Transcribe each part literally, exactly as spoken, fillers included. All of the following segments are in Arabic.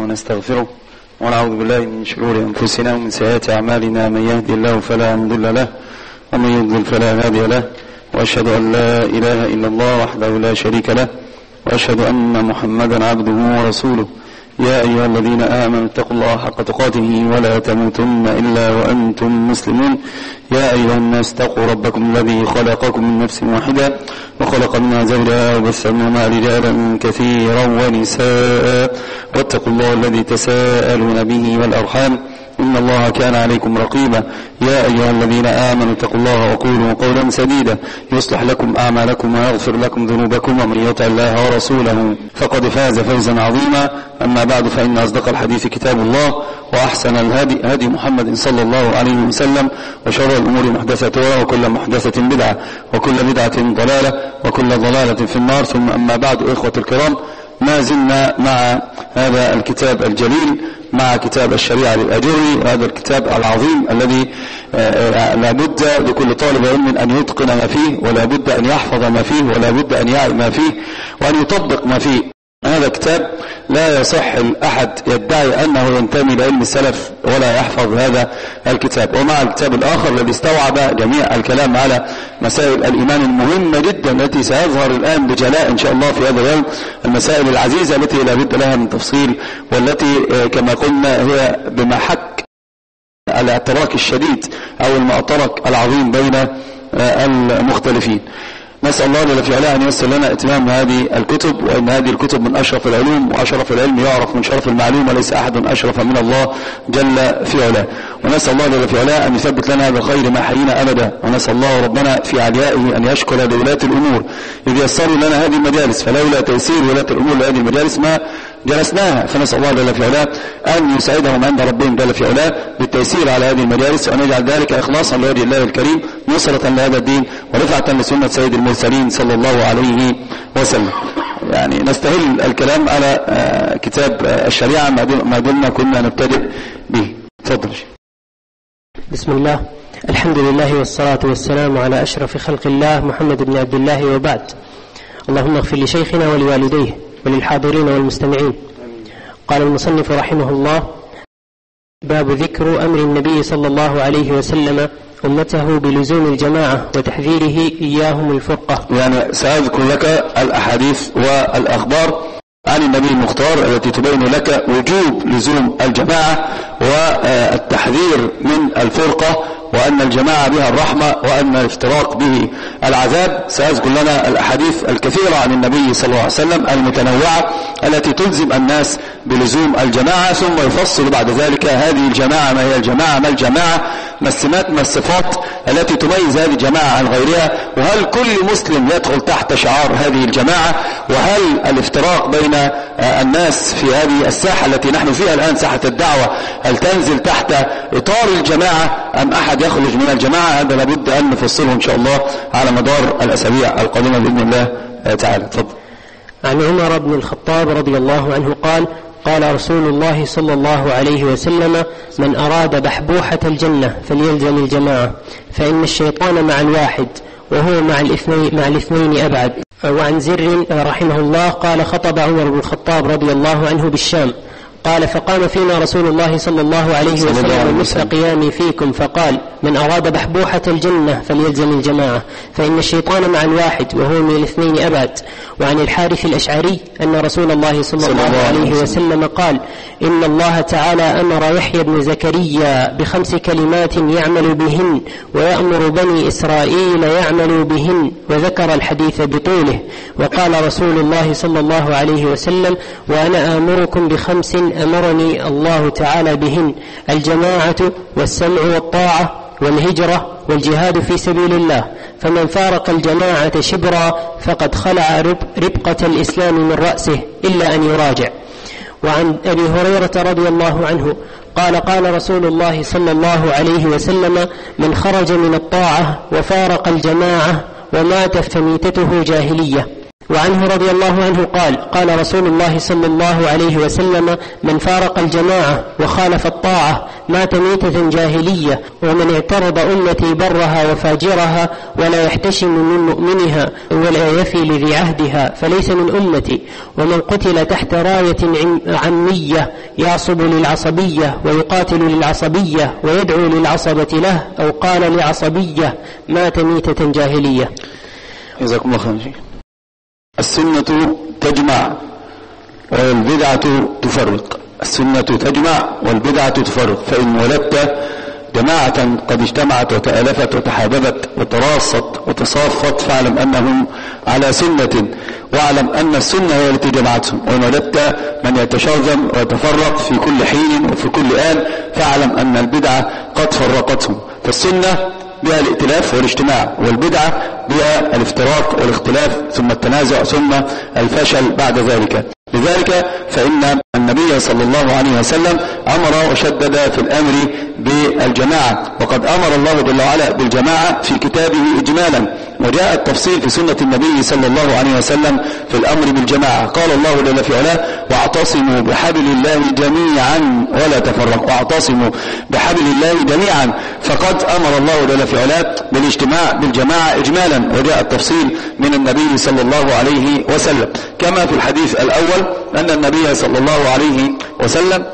ونستغفره ونعوذ بالله من شرور أنفسنا ومن سيئات أعمالنا. من يهدي الله فلا مضل له ومن يضلل فلا هادي له، وأشهد أن لا إله إلا الله وحده لا شريك له، وأشهد أن محمدا عبده ورسوله. يا أيها الذين آمنوا اتقوا الله حق تقاته ولا تموتن إلا وأنتم مسلمون. يا أيها الناس اتقوا ربكم الذي خلقكم من نفس واحدة وخلق منها زوجها وبث منهما رجالا كثيرا ونساء، واتقوا الله الذي تساءلون به والأرحام إن الله كان عليكم رقيبا. يا أيها الذين آمنوا اتقوا الله وقولوا قولا سديدا يصلح لكم أعمالكم ويغفر لكم ذنوبكم، ومن يطع الله ورسوله فقد فاز فوزا عظيما. أما بعد، فإن أصدق الحديث كتاب الله، وأحسن الهدي هدي محمد صلى الله عليه وسلم، وشر الأمور محدثاتها، وكل محدثة بدعة، وكل بدعة ضلالة، وكل ضلالة في النار. ثم أما بعد، إخوة الكرام، ما زلنا مع هذا الكتاب الجليل، مع كتاب الشريعة للأجري، وهذا الكتاب العظيم الذي لا بد لكل طالب علم أن يتقن ما فيه، ولا بد أن يحفظ ما فيه، ولا بد أن يعي ما فيه، وأن يطبق ما فيه. هذا كتاب لا يصح الأحد يدعي أنه ينتمي لعلم السلف ولا يحفظ هذا الكتاب. ومع الكتاب الآخر الذي استوعب جميع الكلام على مسائل الإيمان المهمة جدا التي سيظهر الآن بجلاء إن شاء الله في هذا اليوم، المسائل العزيزة التي لا بد لها من تفصيل، والتي كما قلنا هي بمحك الاعتراك الشديد أو المعترك العظيم بين المختلفين. نسأل الله جل في علاه أن ييسر لنا إتمام هذه الكتب، وأن هذه الكتب من أشرف العلوم، وأشرف العلم يعرف من شرف المعلوم، وليس أحد أشرف من الله جل في علاه. ونسأل الله جل في علاه أن يثبت لنا بالخير ما حيينا أبدا. ونسأل الله ربنا في عليائه أن يشكر لولاة الأمور إذ يسروا لنا هذه المجالس، فلولا تيسير ولاة الأمور لهذه المجالس ما جلسناها. فنسأل الله جل في علاه أن يسعدهم عند ربهم جل في علاه بالتيسير على هذه المجالس، وأن يجعل ذلك إخلاصا لوجه الله الكريم، نصرة لهذا الدين، ورفعة لسنة سيد المرسلين صلى الله عليه وسلم. يعني نستهل الكلام على كتاب الشريعة ما دمنا كنا نبتدئ به. تفضل. بسم الله، الحمد لله والصلاة والسلام على أشرف خلق الله محمد بن عبد الله، وبعد. اللهم اغفر لشيخنا ولوالديه وللحاضرين والمستمعين. قال المصنف رحمه الله: باب ذكر أمر النبي صلى الله عليه وسلم أمته بلزوم الجماعة وتحذيره إياهم الفرقة. يعني سأذكر لك الأحاديث والأخبار عن النبي المختار التي تبين لك وجوب لزوم الجماعة والتحذير من الفرقة، وأن الجماعة بها الرحمة، وأن الافتراق به العذاب. سأذكر لنا الأحاديث الكثيرة عن النبي صلى الله عليه وسلم المتنوعة التي تلزم الناس بلزوم الجماعة، ثم يفصل بعد ذلك هذه الجماعة ما هي الجماعة، ما الجماعة، ما السمات، ما الصفات التي تميز هذه الجماعة عن غيرها، وهل كل مسلم يدخل تحت شعار هذه الجماعة، وهل الافتراق بين الناس في هذه الساحة التي نحن فيها الآن، ساحة الدعوة، هل تنزل تحت إطار الجماعة أم أحد يخرج من الجماعة؟ هذا لابد أن نفصله إن شاء الله على مدار الأسابيع القادمة بإذن الله تعالى. تفضل. عن عمر بن الخطاب رضي الله عنه قال: قال رسول الله صلى الله عليه وسلم: من أراد بحبوحة الجنة فليلزم الجماعة، فإن الشيطان مع الواحد وهو مع الاثنين, مع الاثنين أبعد. وعن زر رحمه الله قال: خطب عمر بن الخطاب رضي الله عنه بالشام، قال: فقام فينا رسول الله صلى الله عليه وسلم مثل قيامي فيكم، فقال: من أراد بحبوحة الجنة فليلزم الجماعة، فإن الشيطان مع الواحد وهو من الاثنين أبعد. وعن الحارث الأشعري أن رسول الله صلى الله عليه وسلم قال: إن الله تعالى أمر يحيى بن زكريا بخمس كلمات يعمل بهن، ويأمر بني إسرائيل يعملوا بهن، وذكر الحديث بطوله. وقال رسول الله صلى الله عليه وسلم: وأنا آمركم بخمس أمرني الله تعالى بهن: الجماعة والسمع والطاعة والهجرة والجهاد في سبيل الله، فمن فارق الجماعة شبرا فقد خلع ربقة الإسلام من رأسه إلا أن يراجع. وعن أبي هريرة رضي الله عنه قال: قال رسول الله صلى الله عليه وسلم: من خرج من الطاعة وفارق الجماعة ومات فميتته جاهلية. وعنه رضي الله عنه قال قال رسول الله صلى الله عليه وسلم من فارق الجماعة وخالف الطاعة مات ميتة جاهلية ومن اعترض أمتي برها وفاجرها ولا يحتشم من مؤمنها ولا يفي لذي عهدها فليس من أمتي ومن قتل تحت راية عمية يعصب للعصبية ويقاتل للعصبية ويدعو للعصبة له أو قال لعصبية مات ميتة جاهلية. جزاكم الله خير. السنة تجمع والبدعة تفرق. السنة تجمع والبدعة تفرق. فإن ولدت جماعة قد اجتمعت وتآلفت وتحاببت وتراصت وتصافت فاعلم أنهم على سنة واعلم أن السنة هي التي جمعتهم. وإن ولدت من يتشاذم ويتفرق في كل حين وفي كل آن فاعلم أن البدعة قد فرقتهم. فالسنة بها الائتلاف والاجتماع والبدعة بها الافتراق والاختلاف ثم التنازع ثم الفشل بعد ذلك. لذلك فإن النبي صلى الله عليه وسلم أمر وشدد في الأمر بالجماعة وقد أمر الله جل وعلا بالجماعة في كتابه إجمالا وجاء التفصيل في سنة النبي صلى الله عليه وسلم في الأمر بالجماعة. قال الله جل في علاه واعتصموا بحبل الله جميعا ولا تفرقوا. واعتصموا بحبل الله جميعا فقد أمر الله جل في علاه بالاجتماع بالجماعة إجمالا وجاء التفصيل من النبي صلى الله عليه وسلم كما في الحديث الأول أن النبي صلى الله عليه وسلم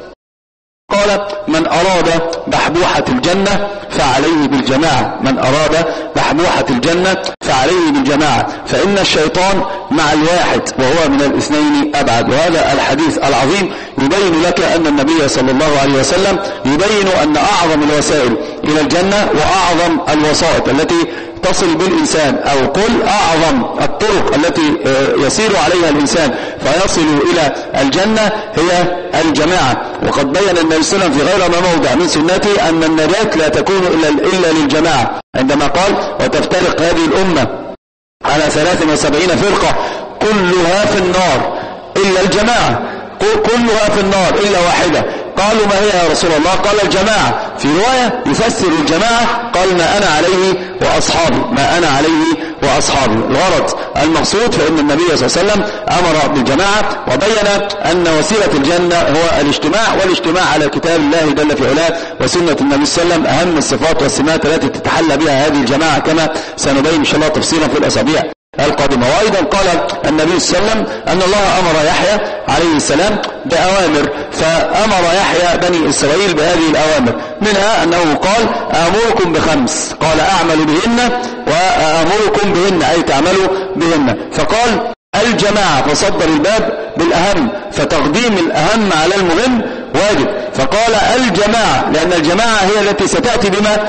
قال من أراد بحبوحة الجنة فعليه بالجماعة. من أراد بحبوحة الجنة فعليه بالجماعة فإن الشيطان مع الواحد وهو من الاثنين أبعد. وهذا الحديث العظيم يبين لك أن النبي صلى الله عليه وسلم يبين أن أعظم الوسائل إلى الجنة وأعظم الوسائط التي تصل بالإنسان أو قل أعظم الطرق التي يسير عليها الإنسان فيصل إلى الجنة هي الجماعة. وقد بين النبي صلى الله عليه وسلم في غير ما موضع من سنته أن النجاة لا تكون إلا للجماعة عندما قال وتفترق هذه الأمة على ثلاث وسبعين فرقة كلها في النار إلا الجماعة كلها في النار إلا واحدة. قالوا ما هي يا رسول الله؟ قال الجماعة. في رواية يفسر الجماعة قال ما أنا عليه وأصحابي ما أنا عليه وأصحابي. الغرض المقصود فإن النبي صلى الله عليه وسلم أمر بالجماعة وبين أن وسيلة الجنة هو الاجتماع والاجتماع على كتاب الله جل في علاه وسنة النبي صلى الله عليه وسلم أهم الصفات والسمات التي تتحلى بها هذه الجماعة كما سنبين إن شاء الله تفصيلا في الأسابيع القادمة. وأيضا قال النبي صلى الله عليه وسلم أن الله أمر يحيى عليه السلام بأوامر فأمر يحيى بني إسرائيل بهذه الأوامر منها أنه قال آمركم بخمس قال أعمل بهن وآمركم بهن أي تعملوا بهن. فقال الجماعة فصدر الباب بالأهم فتقديم الأهم على المهم واجب. فقال الجماعة لأن الجماعة هي التي ستأتي بما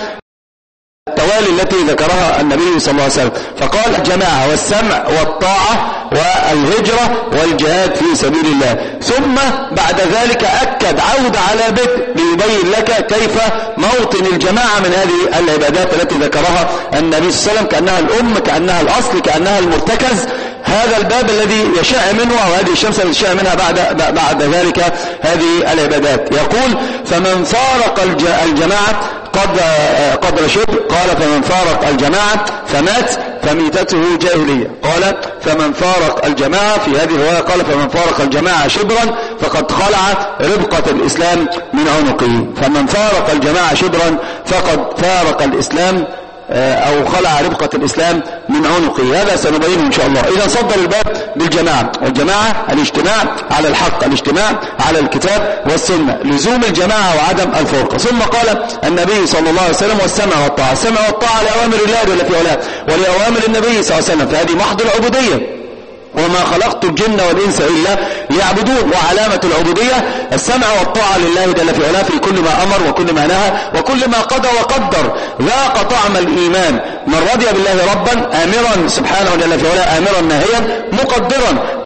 التوالي التي ذكرها النبي صلى الله عليه وسلم. فقال الجماعة والسمع والطاعة والهجرة والجهاد في سبيل الله. ثم بعد ذلك أكد عود على بدء ليبين لك كيف موطن الجماعة من هذه العبادات التي ذكرها النبي صلى الله عليه وسلم كأنها الأم كأنها الأصل كأنها المرتكز هذا الباب الذي يشاء منه أو هذه الشمس التي يشاء منها بعد بعد ذلك هذه العبادات. يقول فمن فارق الجماعة قد قد رشد قال فمن فارق الجماعة فمات فميتته جاهلية. قال فمن فارق الجماعة في هذه الرواية قال فمن فارق الجماعة شبرا فقد خلع ربقة الإسلام من عنقه. فمن فارق الجماعة شبرا فقد فارق الإسلام أو خلع ربقة الإسلام من عنقه. هذا سنبينه إن شاء الله. إذا صدر الباب بالجماعة والجماعة الاجتماع على الحق الاجتماع على الكتاب والسنة لزوم الجماعة وعدم الفرقة. ثم قال النبي صلى الله عليه وسلم والسمع والطاعة. السمع والطاعة لأوامر الله جل في علاه ولأوامر النبي صلى الله عليه وسلم فهذه محض العبودية وما خلقت الجن والإنس إلا ليعبدون. وعلامة العبودية السمع والطاعة لله جل في علاه في كل ما أمر وكل ما نهى وكل ما قضى وقدر. ذاق طعم الإيمان من رضي بالله ربا آمرا سبحانه جل في علاه آمرا ناهيا مقدرا.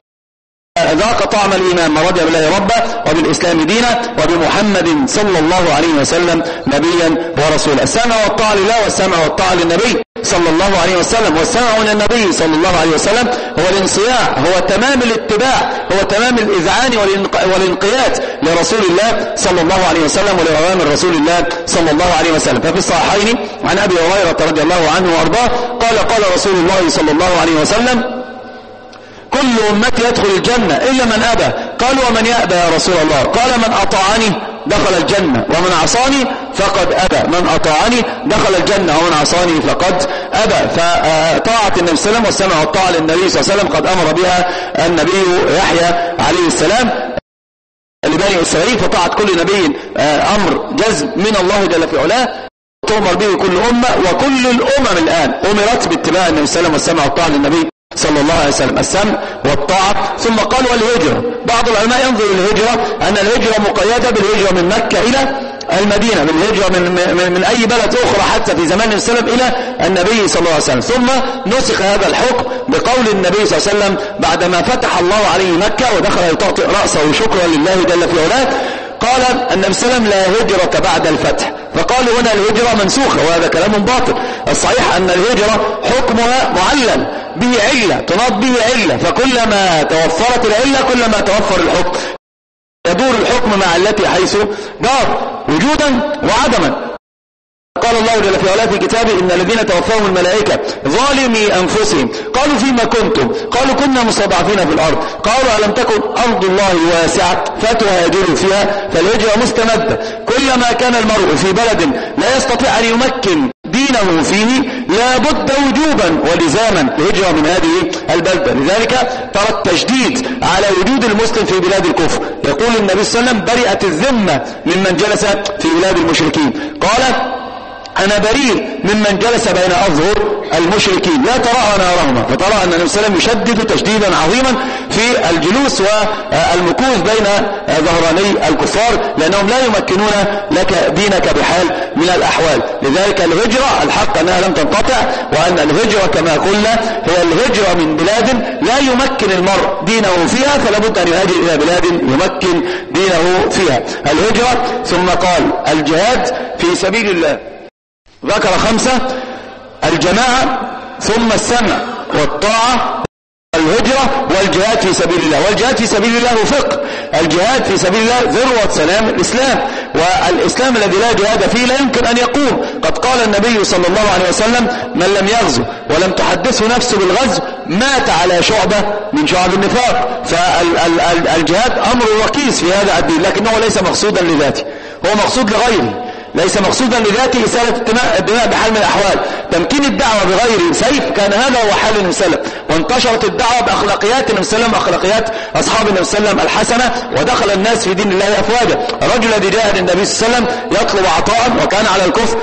ذاق طعم الإيمان من رضي بالله ربا وبالإسلام دينا وبمحمد صلى الله عليه وسلم نبيا ورسولا. السمع والطاعة لله والسمع والطاعة للنبي صلى الله عليه وسلم. والسمع من النبي صلى الله عليه وسلم هو الانصياع هو تمام الاتباع هو تمام الإذعان والانقياد لرسول الله صلى الله عليه وسلم ولأوامر رسول الله صلى الله عليه وسلم. ففي الصحيحين عن أبي هريرة رضي الله عنه وأرضاه قال قال رسول الله صلى الله عليه وسلم كل أمتي يدخل الجنة إلا من أبى. قالوا ومن يأبى يا رسول الله؟ قال من أطاعني دخل الجنة ومن عصاني فقد أبى. من أطاعني دخل الجنة ومن عصاني فقد أبى. فطاعة النبي صلى الله عليه وسلم والسمع والطاعة للنبي صلى الله عليه وسلم قد أمر بها النبي يحيى عليه السلام لبني إسرائيل. فطاعة كل نبي أمر جزم من الله جل في علاه، تؤمر به كل أمة، وكل الأمم الآن أمرت باتباع النبي صلى الله عليه وسلم والسمع والطاعة للنبي صلى الله عليه وسلم، السمع والطاعة. ثم قال والهجرة. بعض العلماء ينظر الهجرة أن الهجرة مقيدة بالهجرة من مكة إلى المدينة، من الهجرة من, من, من أي بلد أخرى حتى في زمان النبي صلى الله عليه وسلم إلى النبي صلى الله عليه وسلم. ثم نسخ هذا الحكم بقول النبي صلى الله عليه وسلم بعدما فتح الله عليه مكة ودخل يطأطئ رأسه شكرا لله جل في علاه، قال النبي صلى الله عليه وسلم لا هجرة بعد الفتح. فقالوا هنا الهجرة منسوخة، وهذا كلام باطل. الصحيح أن الهجرة حكمها معلل به علة، تناط به علة، فكلما توفرت العلة كلما توفر الحكم، يدور الحكم مع التي حيث دار وجودا وعدما. قال الله جل في علاه في كتابه إن الذين توفاهم الملائكة ظالمي أنفسهم قالوا فيما كنتم؟ قالوا كنا مستضعفين في الأرض. قالوا ألم تكن أرض الله واسعة فتهاجروا فيها؟ فالهجرة مستمدة. كلما كان المرء في بلد لا يستطيع أن يمكن دينه فيه لا بد وجوبا ولزاما الهجرة من هذه البلدة. لذلك ترى التشديد على وجود المسلم في بلاد الكفر. يقول النبي صلى الله عليه وسلم برئت الذمة ممن جلس في بلاد المشركين. قال أنا بريء ممن جلس بين أظهر المشركين لا تراءى نارهما. فترى أن النبي صلى الله عليه وسلم يشدد تشديدا عظيما في الجلوس والمكوث بين ظهراني الكفار، لأنهم لا يمكنون لك دينك بحال من الأحوال. لذلك الهجرة الحق أنها لم تنقطع، وأن الهجرة كما قلنا هي الهجرة من بلاد لا يمكن المرء دينه فيها، فلا بد أن يهاجر إلى بلاد يمكن دينه فيها. الهجرة. ثم قال الجهاد في سبيل الله. ذكر خمسة: الجماعة، ثم السمع والطاعة، الهجرة، والجهاد في سبيل الله. والجهاد في سبيل الله فقه. الجهاد في سبيل الله ذروة سلام الإسلام، والإسلام الذي لا جهاد فيه لا يمكن أن يقوم. قد قال النبي صلى الله عليه وسلم من لم يغزو ولم تحدثه نفسه بالغزو مات على شعبة من شعب النفاق. فالجهاد أمر ركيز في هذا الدين، لكنه ليس مقصودا لذاته، هو مقصود لغيره، ليس مقصودا لذاته إسالة الدماء بحال من الأحوال. تمكين الدعوة بغير سيف كان هذا هو حال النبي صلى الله عليه وسلم، وانتشرت الدعوة بأخلاقيات النبي صلى الله عليه وسلم، أخلاقيات أصحاب النبي صلى الله عليه وسلم الحسنة، ودخل الناس في دين الله أفواجا. الرجل الذي جاء للنبي صلى الله عليه وسلم يطلب عطاء وكان على الكفر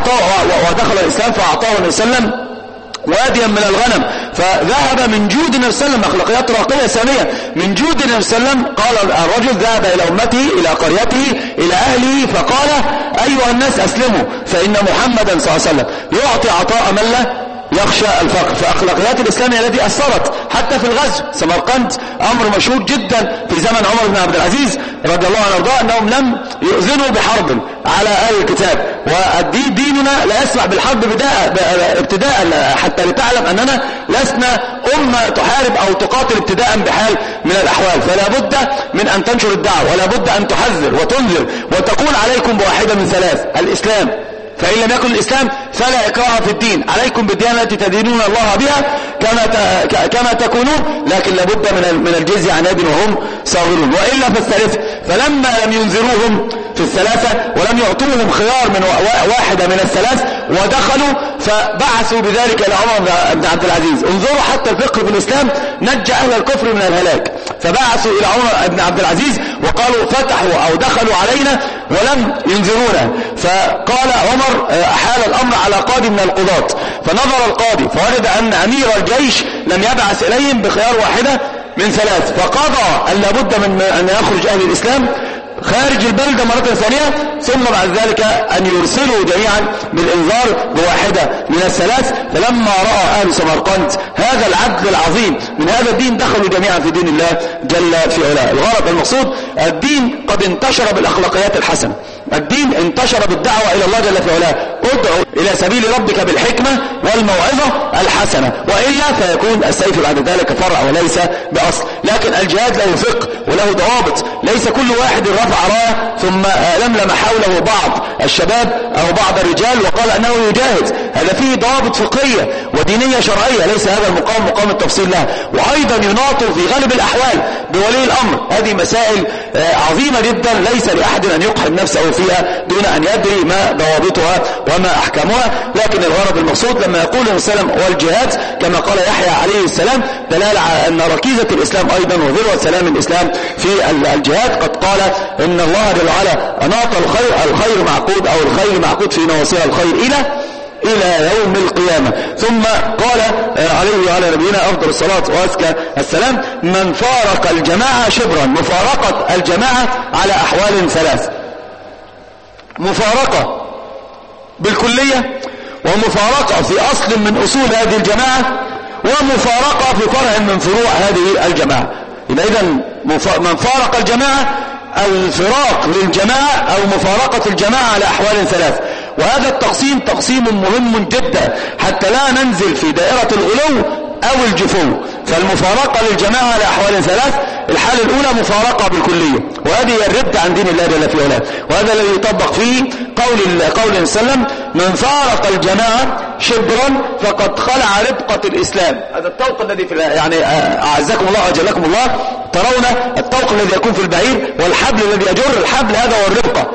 ودخل الإسلام فأعطاه النبي صلى الله عليه وسلم واديا من الغنم، فذهب من جود النبي صلى الله عليه وسلم، أخلاقيات راقية سامية من جود النبي صلى الله عليه وسلم. قال الرجل ذهب إلى أمته إلى قريته إلى أهله فقال أيها الناس أسلموا فإن محمدا صلى الله عليه وسلم يعطي عطاء من لا يخشى الفقر. فأخلاقيات الإسلام التي أثرت حتى في الغزو. سمرقند أمر مشهور جدا في زمن عمر بن عبد العزيز رضي الله عنه وارضاه أنهم لم يؤذنوا بحرب على أهل الكتاب، والدين ديننا لا يسمح بالحرب بداء ابتداء حتى لتعلم أننا لسنا أمة تحارب أو تقاتل ابتداء بحال من الأحوال. فلا بد من أن تنشر الدعوة، ولا بد أن تحذر وتنذر وتقول عليكم بواحدة من ثلاث: الإسلام، فإن لم يكن الإسلام فلا إكراه في الدين، عليكم بالديانة التي تدينون الله بها كما كما تكونون، لكن لابد من من الجزية عن يد وهم صاغرون، وإلا فالثالث. فلما لم ينذروهم في الثلاثة ولم يعطوهم خيار من واحدة من الثلاث ودخلوا، فبعثوا بذلك إلى عمر بن عبد العزيز. انظروا حتى الفقه في الإسلام نجى أهل الكفر من الهلاك. فبعثوا إلى عمر بن عبد العزيز وقالوا فتحوا أو دخلوا علينا ولم ينذرونا. فقال عمر أحال الأمر على قاضي من القضاة، فنظر القاضي فوجد أن أمير الجيش لم يبعث إليهم بخيار واحدة من ثلاث، فقضى أن لابد من أن يخرج أهل الإسلام خارج البلدة مرة ثانية، ثم بعد ذلك أن يرسلوا جميعا بالإنذار بواحدة من الثلاث. فلما رأى أهل سمرقند هذا العدل العظيم من هذا الدين دخلوا جميعا في دين الله جل في علاه. الغرض المقصود الدين قد انتشر بالأخلاقيات الحسنة، الدين انتشر بالدعوة إلى الله جل في علاه. ادعو إلى سبيل ربك بالحكمة والموعظة الحسنة، وإلا فيكون السيف بعد ذلك فرع وليس بأصل. لكن الجهاد له فقه وله ضوابط، ليس كل واحد رفع راية ثم لملم حوله بعض الشباب أو بعض الرجال وقال أنه يجاهد. هذا فيه ضوابط فقهية ودينية شرعية، ليس هذا المقام مقام التفصيل لها. وأيضا يناط في غالب الأحوال بولي الأمر. هذه مسائل عظيمة جدا ليس لأحد أن يقحم نفسه فيها دون أن يدري ما ضوابطها وما أحكامها. لكن الغرض المقصود لما يقول السلام والجهاد كما قال يحيى عليه السلام دلالة على أن ركيزة الإسلام أيضا وذروة سلام الإسلام في الجهاد. قد قال إن الله جل وعلا أناط الخير، الخير معقود أو الخير معقود في نواصيها الخير إلى إلى يوم القيامة. ثم قال عليه وعلى نبينا أفضل الصلاة وأزكى السلام من فارق الجماعة شبرا. مفارقة الجماعة على أحوال ثلاث: مفارقة بالكلية، ومفارقة في أصل من أصول هذه الجماعة، ومفارقة في فرع من فروع هذه الجماعة. إذن من فارق الجماعة الفراق للجماعة أو مفارقة الجماعة على أحوال ثلاث. وهذا التقسيم تقسيم مهم جدا حتى لا ننزل في دائرة الغلو أو الجفو. فالمفارقة للجماعة على أحوال ثلاث: الحالة الأولى مفارقة بالكلية، وهذه هي الردة عن دين الله جل في علاه، وهذا الذي يطبق فيه قول قول وسلم من فارق الجماعة شبرا فقد خلع ربقة الإسلام. هذا الطوق الذي في يعني أعزكم الله وأجلكم الله، ترون الطوق الذي يكون في البعير والحبل الذي يجر الحبل، هذا هو الربقة.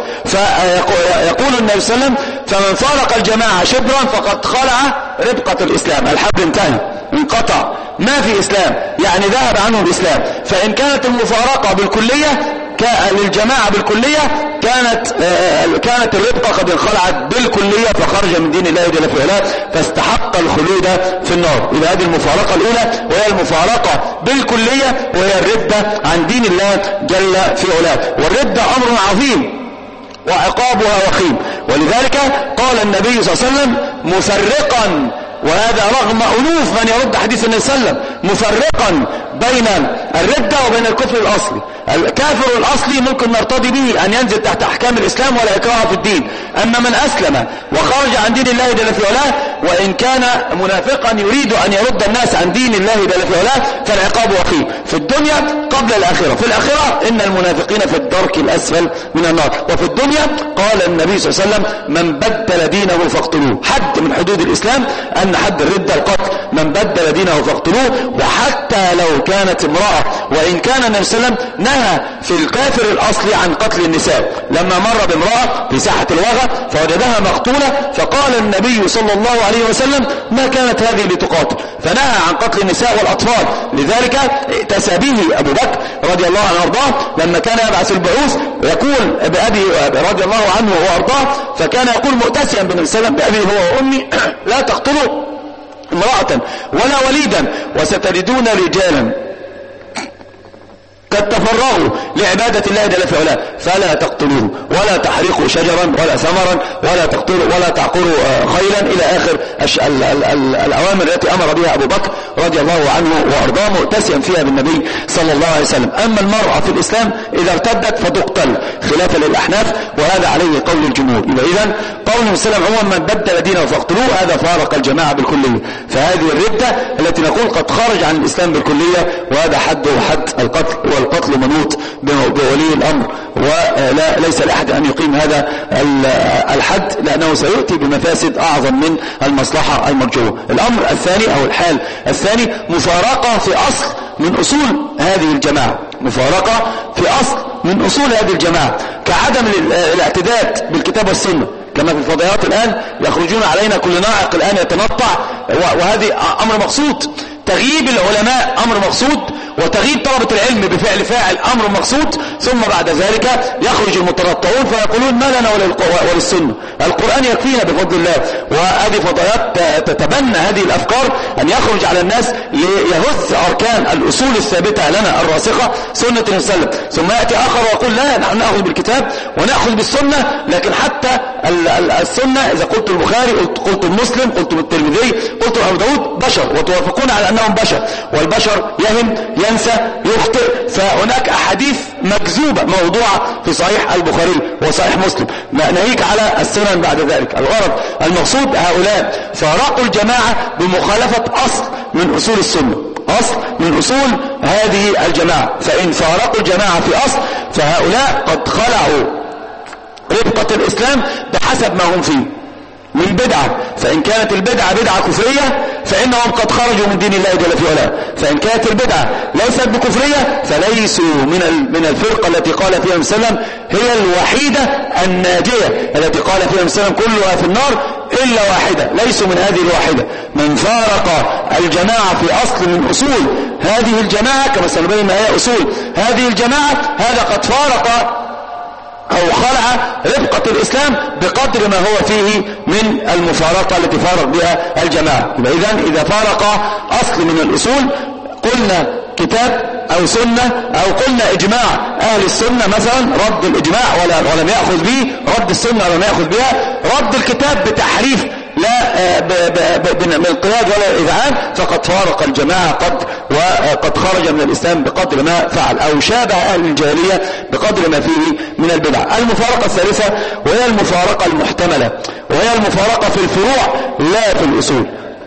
فيقول النبي صلى الله عليه وسلم فمن فارق الجماعة شبرا فقد خلع ربقة الإسلام. الحبل انتهى، انقطع، ما في إسلام، يعني ذهب عنه الإسلام. فإن كانت المفارقة بالكلية للجماعة بالكلية كانت كانت الربقة قد انخلعت بالكلية فخرج من دين الله جل في علاه فاستحق الخلود في النار. إذا هذه المفارقة الأولى وهي المفارقة بالكلية، وهي الردة عن دين الله جل في علاه. والردة أمر عظيم وعقابها وخيم، ولذلك قال النبي صلى الله عليه وسلم مفرقا، وهذا رغم ألوف من يرد حديث النبي صلى الله عليه وسلم، مفرقا بين الردة وبين الكفر الأصلي. الكافر الأصلي ممكن نرتضي به أن ينزل تحت أحكام الإسلام ولا إكراه في الدين، أما من أسلم وخرج عن دين الله جل في علاه وإن كان منافقا يريد أن يرد الناس عن دين الله جل في علاه فالعقاب وخيم في الدنيا قبل الآخرة. في الآخرة إن المنافقين في الدرك الأسفل من النار، وفي الدنيا قال النبي صلى الله عليه وسلم من بدل دينه فاقتلوه. حد من حدود الإسلام أن حد الردة القتل، من بدل دينه فاقتلوه، وحتى لو كانت امرأة. وإن كان النبي صلى الله عليه وسلم نهى في الكافر الأصلي عن قتل النساء، لما مر بامرأة في ساحة الوغى فوجدها مقتولة فقال النبي صلى الله عليه وسلم ما كانت هذه لتقاتل، فنهى عن قتل النساء والأطفال. لذلك ائتسى به أبو بكر رضي الله عنه وارضاه لما كان يبعث البعوث يقول بأبي رضي الله عنه وارضاه، فكان يقول مؤتسيا بالنبي صلى الله عليه وسلم بأبي هو وأمي لا تقتلوا امرأة ولا وليدا وستجدون رجالا قد تفرغوا لعبادة الله جل في علاه فلا تقتلوه ولا تحرقوا شجرا ولا ثمرا ولا تقتلوا ولا تعقروا خيلا إلى آخر ال ال ال الأوامر التي أمر بها أبو بكر رضي الله عنه وأرضاه مؤتسيا فيها بالنبي صلى الله عليه وسلم. أما المرأة في الإسلام إذا ارتدت فتقتل خلافا للأحناف، وهذا عليه قول الجمهور. إذن قول السلام هو من بدل دينه فاقتلوه، هذا فارق الجماعة بالكلية. فهذه الردة التي نقول قد خرج عن الإسلام بالكلية، وهذا حده حد القتل، والقتل منوط بولي الأمر، ولا ليس لأحد أن يقيم هذا الحد لأنه سيؤتي بمفاسد أعظم من المصلحة المرجوة. الأمر الثاني أو الحال الثاني مفارقة في أصل من أصول هذه الجماعة، مفارقة في أصل من أصول هذه الجماعة كعدم الاعتداد بالكتاب والسنة. كما في الفضائيات الآن يخرجون علينا كل ناعق الآن يتنطع، وهذه أمر مقصود. تغييب العلماء أمر مقصود، وتغييب طلبة العلم بفعل فاعل أمر مقصود. ثم بعد ذلك يخرج المتنطعون فيقولون ما لنا وللسنة، القرآن يكفينا بفضل الله. وهذه فضائيات تتبنى هذه الأفكار أن يخرج على الناس ليهز أركان الأصول الثابتة لنا الراسخة سنة النبي صلى الله عليه وسلم، ثم يأتي آخر ويقول لا نحن نأخذ بالكتاب ونأخذ بالسنة، لكن حتى السنة إذا قلت البخاري قلت المسلم قلت الترمذي قلت أبو داود بشر، وتوافقون على أنهم بشر، والبشر يهم ينسى يخطئ. فهناك أحاديث مكذوبة موضوعة في صحيح البخاري وصحيح مسلم، ناهيك على السنن بعد ذلك. الغرض المقصود هؤلاء فارقوا الجماعة بمخالفة أصل من أصول السنة، أصل من أصول هذه الجماعة. فإن فارقوا الجماعة في أصل فهؤلاء قد خلعوا ربقة الإسلام بحسب ما هم فيه، من بدعة، فإن كانت البدعة بدعة كفرية فإنهم قد خرجوا من دين الله جل في علاه، فإن كانت البدعة ليست بكفرية فليسوا من من الفرقة التي قال فيها النبي صلى الله عليه وسلم هي الوحيدة الناجية التي قال فيها النبي صلى الله عليه وسلم كلها في النار إلا واحدة، ليسوا من هذه الواحدة. من فارق الجماعة في أصل من أصول هذه الجماعة كما سنبين ما هي أصول هذه الجماعة هذا قد فارق أو خلع رفقة الإسلام بقدر ما هو فيه من المفارقة التي فارق بها الجماعة. إذن إذا فارق أصل من الأصول قلنا كتاب أو سنة أو قلنا إجماع أهل السنة مثلا رد الإجماع ولم يأخذ به، رد السنة ولم يأخذ بها، رد الكتاب بتحريف لا بالانقياد ولا الإذعان، فقد فارق الجماعة قد وقد خرج من الإسلام بقدر ما فعل أو شابه أهل الجاهلية بقدر ما فيه من البدع. المفارقة الثالثة وهي المفارقة المحتملة، وهي المفارقة في الفروع لا في الأصول،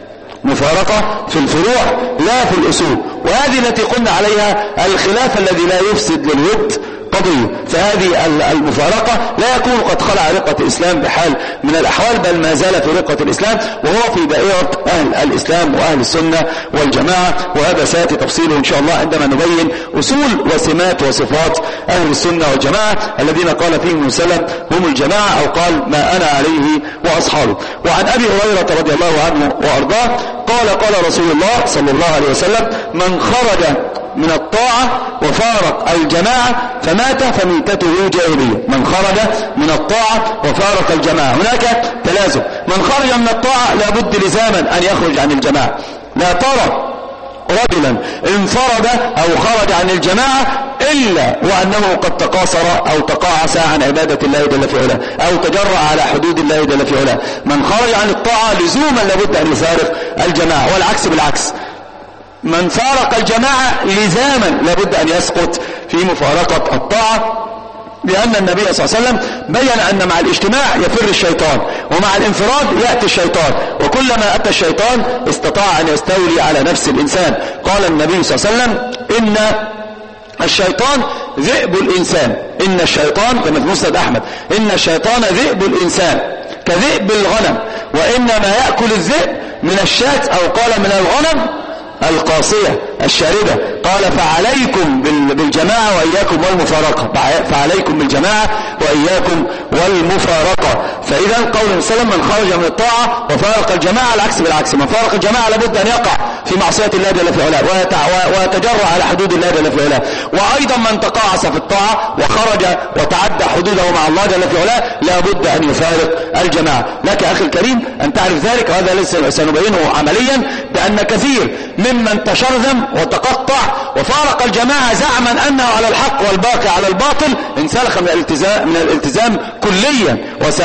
مفارقة في الفروع لا في الأصول، وهذه التي قلنا عليها الخلاف الذي لا يفسد للود قضية. فهذه المفارقة لا يكون قد خلع رقة الإسلام بحال من الأحوال، بل ما زال في رقة الإسلام وهو في دائرة أهل الإسلام وأهل السنة والجماعة، وهذا سيأتي تفصيله إن شاء الله عندما نبين أصول وسمات وصفات أهل السنة والجماعة الذين قال فيهم وسلم هم الجماعة، أو قال ما أنا عليه وأصحابه. وعن أبي هريرة رضي الله عنه وأرضاه قال قال رسول الله صلى الله عليه وسلم من خرج من الطاعة وفارق الجماعة فمات فميتته جاهلية. من خرج من الطاعة وفارق الجماعة، هناك تلازم، من خرج من الطاعة لابد لزاما أن يخرج عن الجماعة. لا ترى رجلا انفرد أو خرج عن الجماعة إلا وأنه قد تقاصر أو تقاعس عن عبادة الله جل في علاه أو تجرأ على حدود الله جل في علاه. من خرج عن الطاعة لزوما لابد أن يفارق الجماعة، والعكس بالعكس، من فارق الجماعة لزاما لابد أن يسقط في مفارقة الطاعة، لأن النبي صلى الله عليه وسلم بين أن مع الاجتماع يفر الشيطان ومع الانفراد يأتي الشيطان، وكلما أتى الشيطان استطاع أن يستولي على نفس الإنسان. قال النبي صلى الله عليه وسلم إن الشيطان ذئب الإنسان، إن الشيطان كما في مسند أحمد إن الشيطان ذئب الإنسان كذئب الغنم، وإنما يأكل الذئب من الشاة أو قال من الغنم القاصية الشاردة. قال فعليكم بالجماعة وإياكم والمفارقة، فعليكم بالجماعة وإياكم والمفارقة. فإذا قول سلم من خرج من الطاعة وفارق الجماعة العكس بالعكس، من فارق الجماعة لابد أن يقع في معصية الله جل في علاه ويتجرأ على حدود الله جل في علاه. وأيضا من تقاعس في الطاعة وخرج وتعدى حدوده مع الله جل في علاه لابد أن يفارق الجماعة. لك أخي الكريم أن تعرف ذلك، وهذا لسه سنبينه عمليا، بأن كثير ممن تشرذم وتقطع وفارق الجماعة زعما أنه على الحق والباقي على الباطل انسلخ من الالتزام من الالتزام كليا.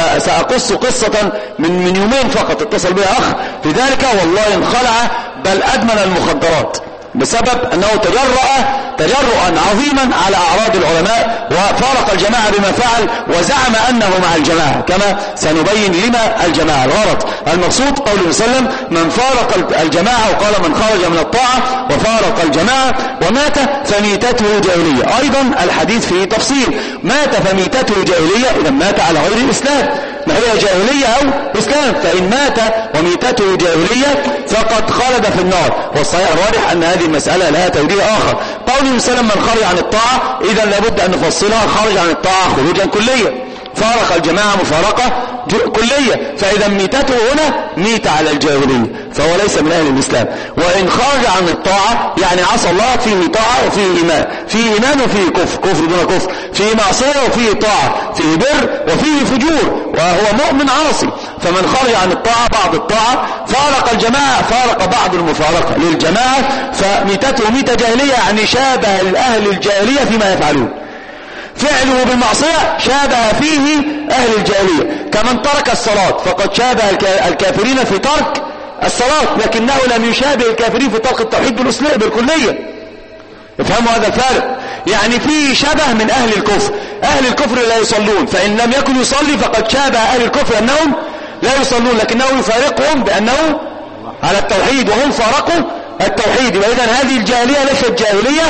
وسأقص قصة من من يومين فقط اتصل بها أخ في ذلك، والله انخلع بل أدمن المخدرات بسبب أنه تجرأ تجرؤا عظيما على أعراض العلماء وفارق الجماعة بما فعل وزعم أنه مع الجماعة، كما سنبين لما الجماعة. الغرض المقصود قوله صلى الله عليه وسلم من فارق الجماعة، وقال من خرج من الطاعة وفارق الجماعة ومات فميتته جاهلية. أيضا الحديث فيه تفصيل، مات فميتته جاهلية، إذا مات على غير الإسلام، ما هي جاهلية أو إسلام، فإن مات وميتته جاهلية فقد خلد في النار. والصحيح الراجح أن هذه المسألة لها توجيه آخر. قوله سلم من خرج عن الطاعة، إذا لابد أن نفصلها، خرج عن الطاعة خروجا كليا، فارق الجماعة مفارقة كلية، فإذا ميتته هنا ميت على الجاهلية فهو ليس من أهل الإسلام. وإن خرج عن الطاعة يعني عصى الله، فيه طاعة وفيه إيمان، فيه إيمان وفيه كفر، كفر دون كفر، فيه معصية وفيه طاعة، فيه بر وفيه فجور، وهو مؤمن عاصي. فمن خرج عن الطاعة بعض الطاعة فارق الجماعة، فارق بعض المفارقة للجماعة، فميتته ميت جاهلية يعني شابه أهل الجاهلية فيما يفعلون، فعله بالمعصية شابه فيه أهل الجاهلية. كمن ترك الصلاة فقد شابه الكافرين في ترك الصلاة، لكنه لم يشابه الكافرين في ترك التوحيد بالكلية. افهموا هذا الفارق، يعني فيه شبه من أهل الكفر. أهل الكفر لا يصلون، فإن لم يكن يصلي فقد شابه أهل الكفر أنهم لا يصلون، لكنه يفارقهم بأنه على التوحيد وهم فارقوا التوحيد. وإذن هذه الجاهلية ليست جاهلية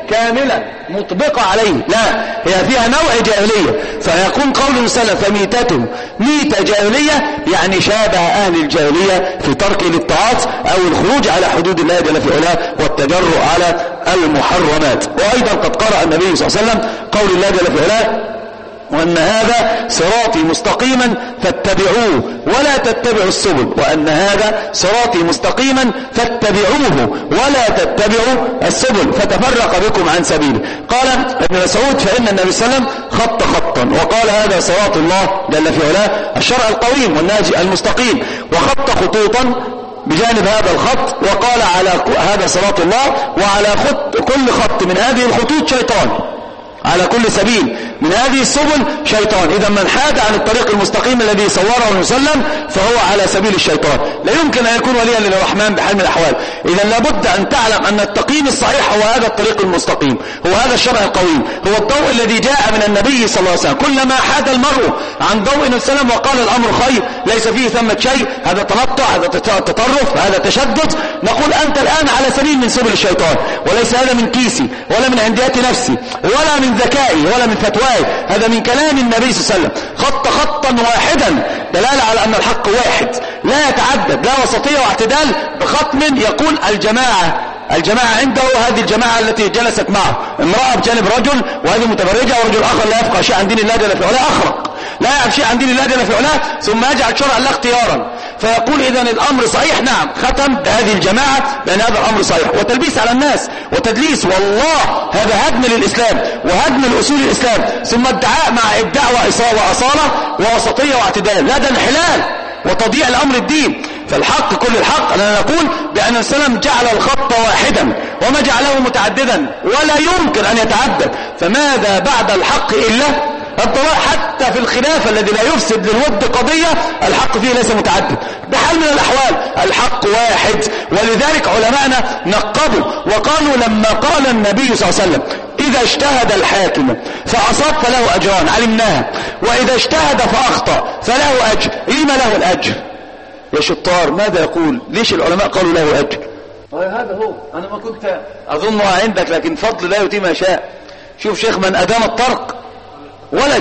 كاملة مطبقة عليه، لا، هي فيها نوع جاهلية، فيكون قول سلف فميتته ميتة جاهلية، يعني شابه أهل الجاهلية في ترك للطاعات أو الخروج على حدود الله جل في علاه والتجرؤ على المحرمات. وأيضا قد قرأ النبي صلى الله عليه وسلم قول الله جل في علاه: وأن هذا صراطي مستقيما فاتبعوه ولا تتبعوا السبل، وأن هذا صراطي مستقيما فاتبعوه ولا تتبعوا السبل فتفرق بكم عن سبيله. قال ابن مسعود: فإن النبي صلى الله عليه وسلم خط خطا وقال: هذا صراط الله جل في علاه الشرع القويم والناجي المستقيم، وخط خطوطا بجانب هذا الخط وقال: على هذا صراط الله، وعلى خط كل خط من هذه الخطوط شيطان، على كل سبيل من هذه السبل شيطان. إذا من حاد عن الطريق المستقيم الذي صوره وسلم فهو على سبيل الشيطان، لا يمكن أن يكون وليا للرحمن بحال من الأحوال. إذا لابد أن تعلم أن التقييم الصحيح هو هذا الطريق المستقيم، هو هذا الشرع القويم، هو الضوء الذي جاء من النبي صلى الله عليه وسلم. كلما حاد المرء عن ضوء النبي صلى الله عليه وسلم وقال الأمر خير ليس فيه ثمة شيء، هذا تنطع، هذا تطرف، هذا تشدد، نقول أنت الآن على سبيل من سبل الشيطان، وليس هذا من كيسي ولا من عنديات نفسي ولا من ذكائي ولا من فتواي، هذا من كلام النبي صلى الله عليه وسلم. خط خطا واحدا دلالة على أن الحق واحد لا يتعدد، لا وسطية واعتدال بختم يقول الجماعة الجماعة عنده هذه الجماعة التي جلست معه امرأة بجانب رجل وهذه متبرجة ورجل آخر لا يفقه شيء عن دين الله جل في علاه أخرق لا يعرف شيء عن دين الله جل في علاه، ثم يجعل شرع الله اختيارا فيقول إذن الأمر صحيح. نعم، ختم بهذه الجماعة بأن هذا الأمر صحيح، وتلبيس على الناس وتدليس، والله هذا هدم للإسلام وهدم لأصول الإسلام، ثم ادعاء مع إبداع وأصالة ووسطية واعتدال، لا ده انحلال وتضييع الأمر الدين. فالحق كل الحق أننا نقول بأن السلام جعل الخط واحدا وما جعله متعددا ولا يمكن أن يتعدد، فماذا بعد الحق إلا الضلال؟ حتى في الخلاف الذي لا يفسد للود قضية الحق فيه ليس متعدد بحال من الأحوال، الحق واحد. ولذلك علماءنا نقبوا وقالوا لما قال النبي صلى الله عليه وسلم: إذا اجتهد الحاكم فأصاب فله أجران علمناها، وإذا اجتهد فأخطأ فله أجر، لما له الأجر؟ يا شطار ماذا يقول؟ ليش العلماء قالوا له أجر؟ هذا هو، أنا ما كنت أظنها عندك، لكن فضل لا يتم ما شاء. شوف شيخ، من أدام الطرق ولج،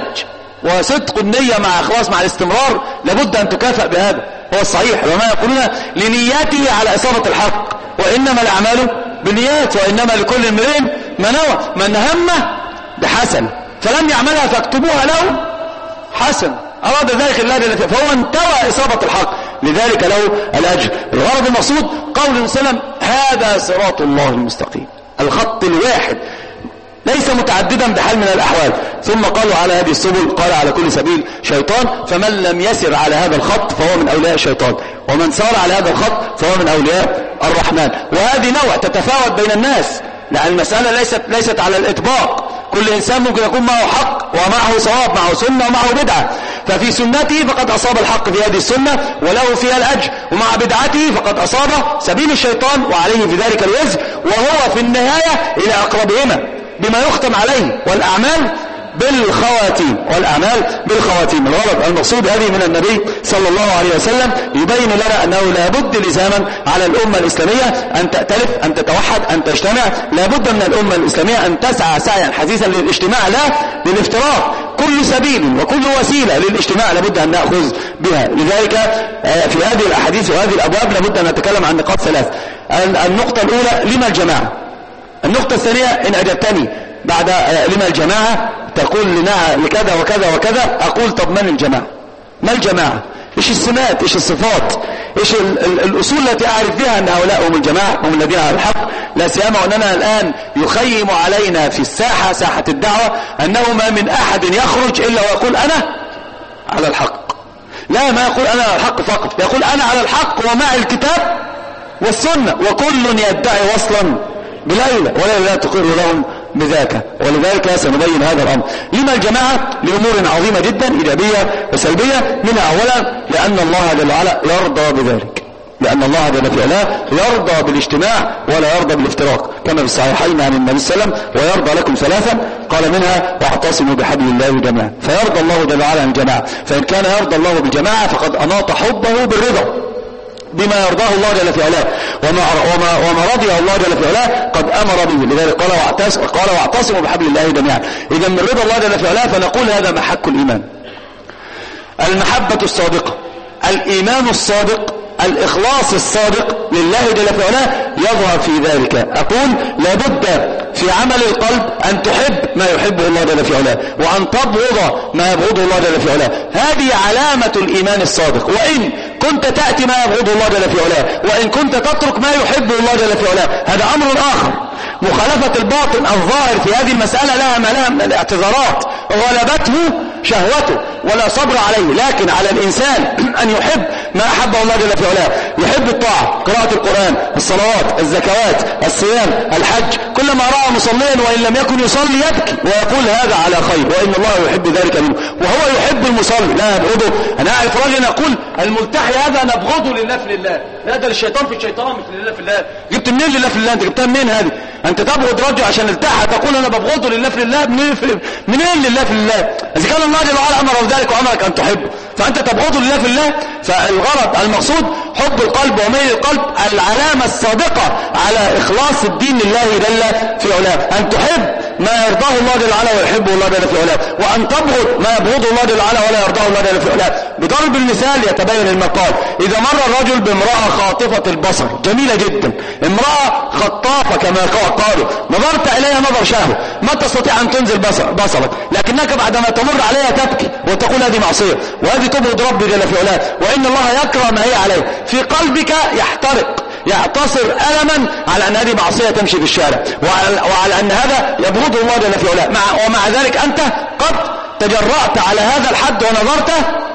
وصدق النية مع إخلاص مع الاستمرار لابد أن تكافئ بهذا، هو الصحيح. وما يقولون لنياته على إصابة الحق، وإنما الأعمال بالنيات وإنما لكل امرئ ما نوى. من هم بحسن فلم يعملها فاكتبوها له حسن، أراد ذلك الله جل وعلا، فهو انتوى إصابة الحق لذلك له الأجر. الغرض المقصود قول سلم: هذا صراط الله المستقيم، الخط الواحد ليس متعددا بحال من الأحوال. ثم قالوا على هذه السبل، قال على كل سبيل شيطان، فمن لم يسر على هذا الخط فهو من أولياء الشيطان، ومن سار على هذا الخط فهو من أولياء الرحمن. وهذه نوع تتفاوت بين الناس، لأن المسألة ليست ليست على الإطباق، كل إنسان ممكن يكون معه حق ومعه صواب، معه سنة ومعه بدعة، ففي سنته فقد أصاب الحق في هذه السنة وله فيها الأجر، ومع بدعته فقد أصاب سبيل الشيطان وعليه في ذلك الوزر، وهو في النهاية إلى أقربهما بما يختم عليه، والأعمال بالخواتيم والأعمال بالخواتيم. الغرض المقصود هذه من النبي صلى الله عليه وسلم يبين لنا أنه لابد لزاما على الأمة الإسلامية أن تأتلف، أن تتوحد، أن تجتمع. لابد من الأمة الإسلامية أن تسعى سعيا حثيثا للاجتماع لا للافتراق. كل سبيل وكل وسيلة للاجتماع لابد أن نأخذ بها. لذلك في هذه الأحاديث وهذه الأبواب لابد أن نتكلم عن نقاط ثلاث. النقطة الأولى: لما الجماعة؟ النقطة الثانية إن أجبتني بعد لما الجماعة تقول لنا لكذا وكذا وكذا، أقول طب من الجماعة؟ ما الجماعة؟ إيش السمات؟ إيش الصفات؟ إيش الأصول التي أعرف بها أن هؤلاء هم الجماعة، هم الذين على الحق؟ لا سيما وأننا الآن يخيم علينا في الساحة، ساحة الدعوة، أنه ما من أحد يخرج إلا ويقول أنا على الحق. لا، ما يقول أنا على الحق فقط، يقول أنا على الحق ومع الكتاب والسنة، وكل يدعي وصلا بليلة وليلة لا تقر لهم بذاك. ولذلك سنبين هذا الأمر. لما الجماعة؟ لأمور عظيمة جدا إيجابية وسلبية. منها أولا لأن الله جل وعلا يرضى بذلك، لأن الله جل وعلا يرضى بالاجتماع ولا يرضى بالافتراق، كما في الصحيحين عن النبي صلى الله عليه وسلم: ويرضى لكم ثلاثا، قال منها: واعتصموا بحبل الله جميعا. فيرضى الله جل وعلا عن الجماعة، فإن كان يرضى الله بالجماعة فقد أناط حبه بالرضا بما يرضاه الله جل في علاه، وما, وما, وما رضي الله جل في علاه قد أمر به. لذلك قال واعتصموا قال واعتصموا بحبل الله جميعا. إذا من رضا الله جل في علاه فنقول هذا محك الإيمان. المحبة الصادقة، الإيمان الصادق، الإخلاص الصادق لله جل في علاه يظهر في ذلك. أقول لابد في عمل القلب أن تحب ما يحبه الله جل في علاه، وأن تبغض ما يبغضه الله جل في علاه. هذه علامة الإيمان الصادق. وإن كنت تأتي ما يبغضه الله جل في علاه، وإن كنت تترك ما يحبه الله جل في علاه، هذا أمر آخر. مخالفة الباطن الظاهر في هذه المسألة لها ما لها من الاعتذارات. غلبته شهوته ولا صبر عليه، لكن على الإنسان أن يحب ما أحبه الله جل في علاه. يحب الطاعة، قراءة القرآن، الصلوات، الزكوات، الصيام، الحج. كلما رأى مصليا وإن لم يكن يصلي يبكي ويقول هذا على خير، وإن الله يحب ذلك منه، وهو يحب المصلي لا يبغضه. أنا أعرف رجل يقول الملتحي هذا نبغضه لله في الله. لا، ده الشيطان في الشيطان مش لله في الله. جبت منين لله في الله؟ أنت جبتها منين هذه؟ أنت تبغض رجل عشان التحى تقول أنا ببغضه لله في الله؟ منين منين لله في الله؟ إذا كان الله جل وعلا أمر ذلك وأمرك أن تحبه فأنت تبغضه لله في الله. فالغرض المقصود حب القلب وميل القلب، العلامة الصادقة على إخلاص الدين لله جل في علاه أن تحب ما يرضاه الله جل وعلا ويحبه الله جل في علاه، وأن تبغض ما يبغضه الله جل وعلا ولا يرضاه الله جل في علاه. بضرب المثال يتبين المقال. إذا مر الرجل بامرأة خاطفة البصر جميلة جدا، امرأة خطافة كما قالوا، نظرت إليها نظر شهوة، ما تستطيع أن تنزل بصر بصرك، لكنك بعدما تمر عليها تبكي وتقول هذه معصية وهذه تبغض ربي جل في علاه، وإن الله يكره ما هي عليه. في قلبك يحترق يعتصر ألما على أن هذه معصية تمشي في الشارع، وعلى, وعلى أن هذا يبغضه الله جل في علاه، مع ومع ذلك أنت قد تجرأت على هذا الحد ونظرت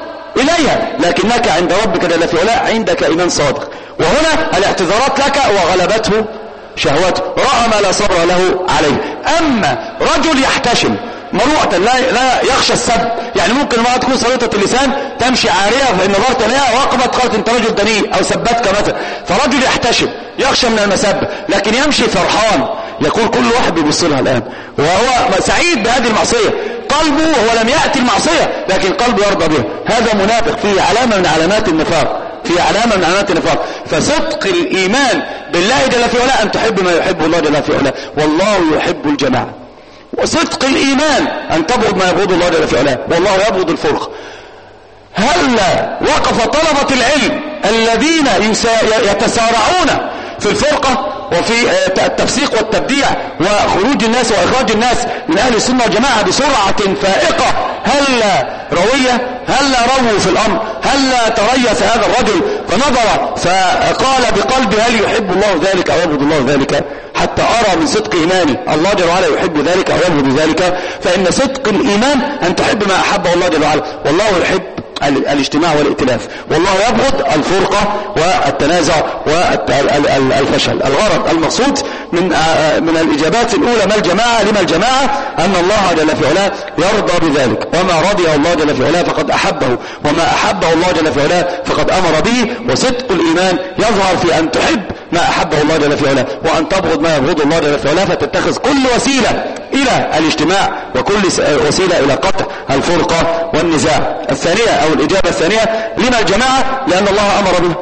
إليها، لكنك عند ربك جل في علاه عندك إيمان صادق. وهنا الاعتذارات لك وغلبته شهوته، رأى ما لا صبر له عليه. أما رجل يحتشم مروءة لا, لا يخشى السب، يعني ممكن المرأة تكون صليطة اللسان تمشي عارية فإن نظرت إليها وقبت قالت أنت رجل دنيء أو سبتك مثلا، فرجل يحتشم يخشى من المسب لكن يمشي فرحان، يقول كل واحد بيبص لها الآن وهو سعيد بهذه المعصية، قلبه هو لم يأتي المعصية لكن قلبه يرضى بها. هذا منافق، فيه علامة من علامات النفاق، في علامة من علامات النفاق. فصدق الإيمان بالله جل في علاه أن تحب ما يحبه الله جل في علاه، والله يحب الجماعة. وصدق الإيمان أن تبغض ما يبغض الله جل في علاه، والله يبغض الفرقة. هلا وقف طلبة العلم الذين يتسارعون في الفرقة وفي التفسيق والتبديع وخروج الناس وإخراج الناس من أهل السنة والجماعة بسرعة فائقة، هلا روية، هلا رووا في الأمر، هلا تريث هذا الرجل فنظر فقال بقلبه هل يحب الله ذلك أو يبغض الله ذلك، حتى أرى من صدق إيماني الله جل وعلا يحب ذلك أو يبغض ذلك. فإن صدق الإيمان أن تحب ما أحبه الله جل وعلا، والله يحب الاجتماع والائتلاف، والله يبغض الفرقة والتنازع والفشل. الغرض المقصود من من الإجابات الأولى ما الجماعة، لما الجماعة أن الله جل في علاه يرضى بذلك، وما رضي الله جل في علاه فقد أحبه، وما أحبه الله جل في علاه فقد أمر به. وصدق الإيمان يظهر في أن تحب ما أحبه الله جل في علاه، وأن تبغض ما يبغض الله جل في علاه، فتتخذ كل وسيلة إلى الاجتماع وكل وسيلة إلى قطع الفرقة والنزاع. الثانية أو الإجابة الثانية لما الجماعة، لأن الله أمر بها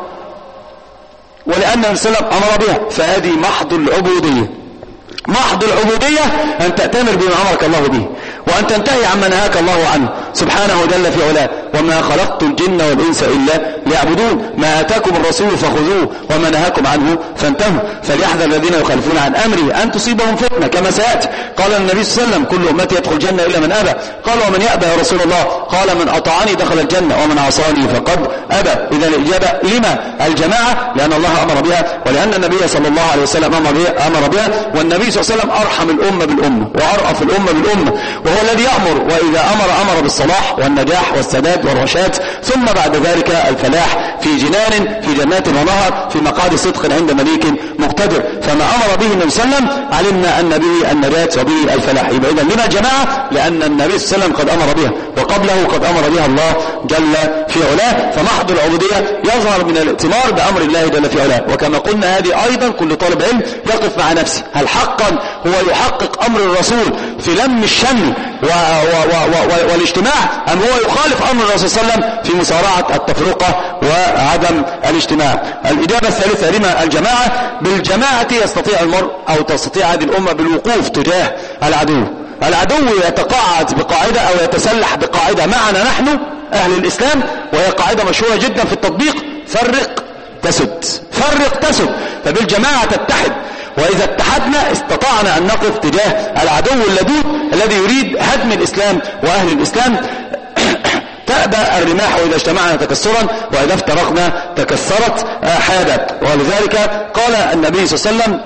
ولأن النبي صلى الله عليه وسلم أمر بها، فهذه محض العبودية. محض العبودية أن تأتمر بما أمرك الله به، وأن تنتهي عما نهاك الله عنه سبحانه جل في علاه. وما خلقت الجن والإنس إلا ليعبدون، ما آتاكم الرسول فخذوه وما نهاكم عنه فانتهوا. فليحذر الذين يخالفون عن أمره أن تصيبهم فتنة كما سيأتي. قال النبي صلى الله عليه وسلم كل أمتي يدخل الجنة إلا من أبى. قال ومن يأبى يا رسول الله؟ قال من أطاعني دخل الجنة ومن عصاني فقد أبى. إذا الإجابة لما الجماعة؟ لأن الله أمر بها، ولأن النبي صلى الله عليه وسلم أمر بها, أمر بها والنبي صلى الله عليه وسلم أرحم الأمة بالأمة وأرأف الأمة بالأمة، وهو الذي يأمر، وإذا أمر أمر بالصلاح والنجاح والسداد والرشاد، ثم بعد ذلك الفلاح في جنان في جنات ونهر في مقعد صدق عند مليك مقتدر. فما أمر به النبي صلى الله عليه وسلم علمنا أن به النجاة وبه الفلاح. يبقى إذن لما جماعة؟ لأن النبي صلى الله عليه وسلم قد أمر بها، وقبله قد أمر بها الله جل في علاه. فمحض العبودية يظهر من الائتمار بأمر الله جل في علاه. وكما قلنا هذه أيضا كل طالب علم يقف مع نفسه، هل حقا هو يحقق أمر الرسول في لم الشمل و و و والاجتماع أم هو يخالف أمر الرسول صلى الله عليه وسلم في مسارعة التفرقة وعدم الاجتماع؟ الإجابة الثالثة لما الجماعة. بالجماعة يستطيع المرء أو تستطيع هذه الأمة بالوقوف تجاه العدو. العدو يتقاعد بقاعدة أو يتسلح بقاعدة معنا نحن أهل الإسلام، وهي قاعدة مشهورة جدا في التطبيق: فرق تسد، فرق تسد. فبالجماعة تتحد، وإذا اتحدنا استطعنا أن نقف تجاه العدو اللدود الذي يريد هدم الإسلام وأهل الإسلام. تأبى الرماح وإذا اجتمعنا تكسرا وإذا افترقنا تكسرت حادا. ولذلك قال النبي صلى الله عليه وسلم: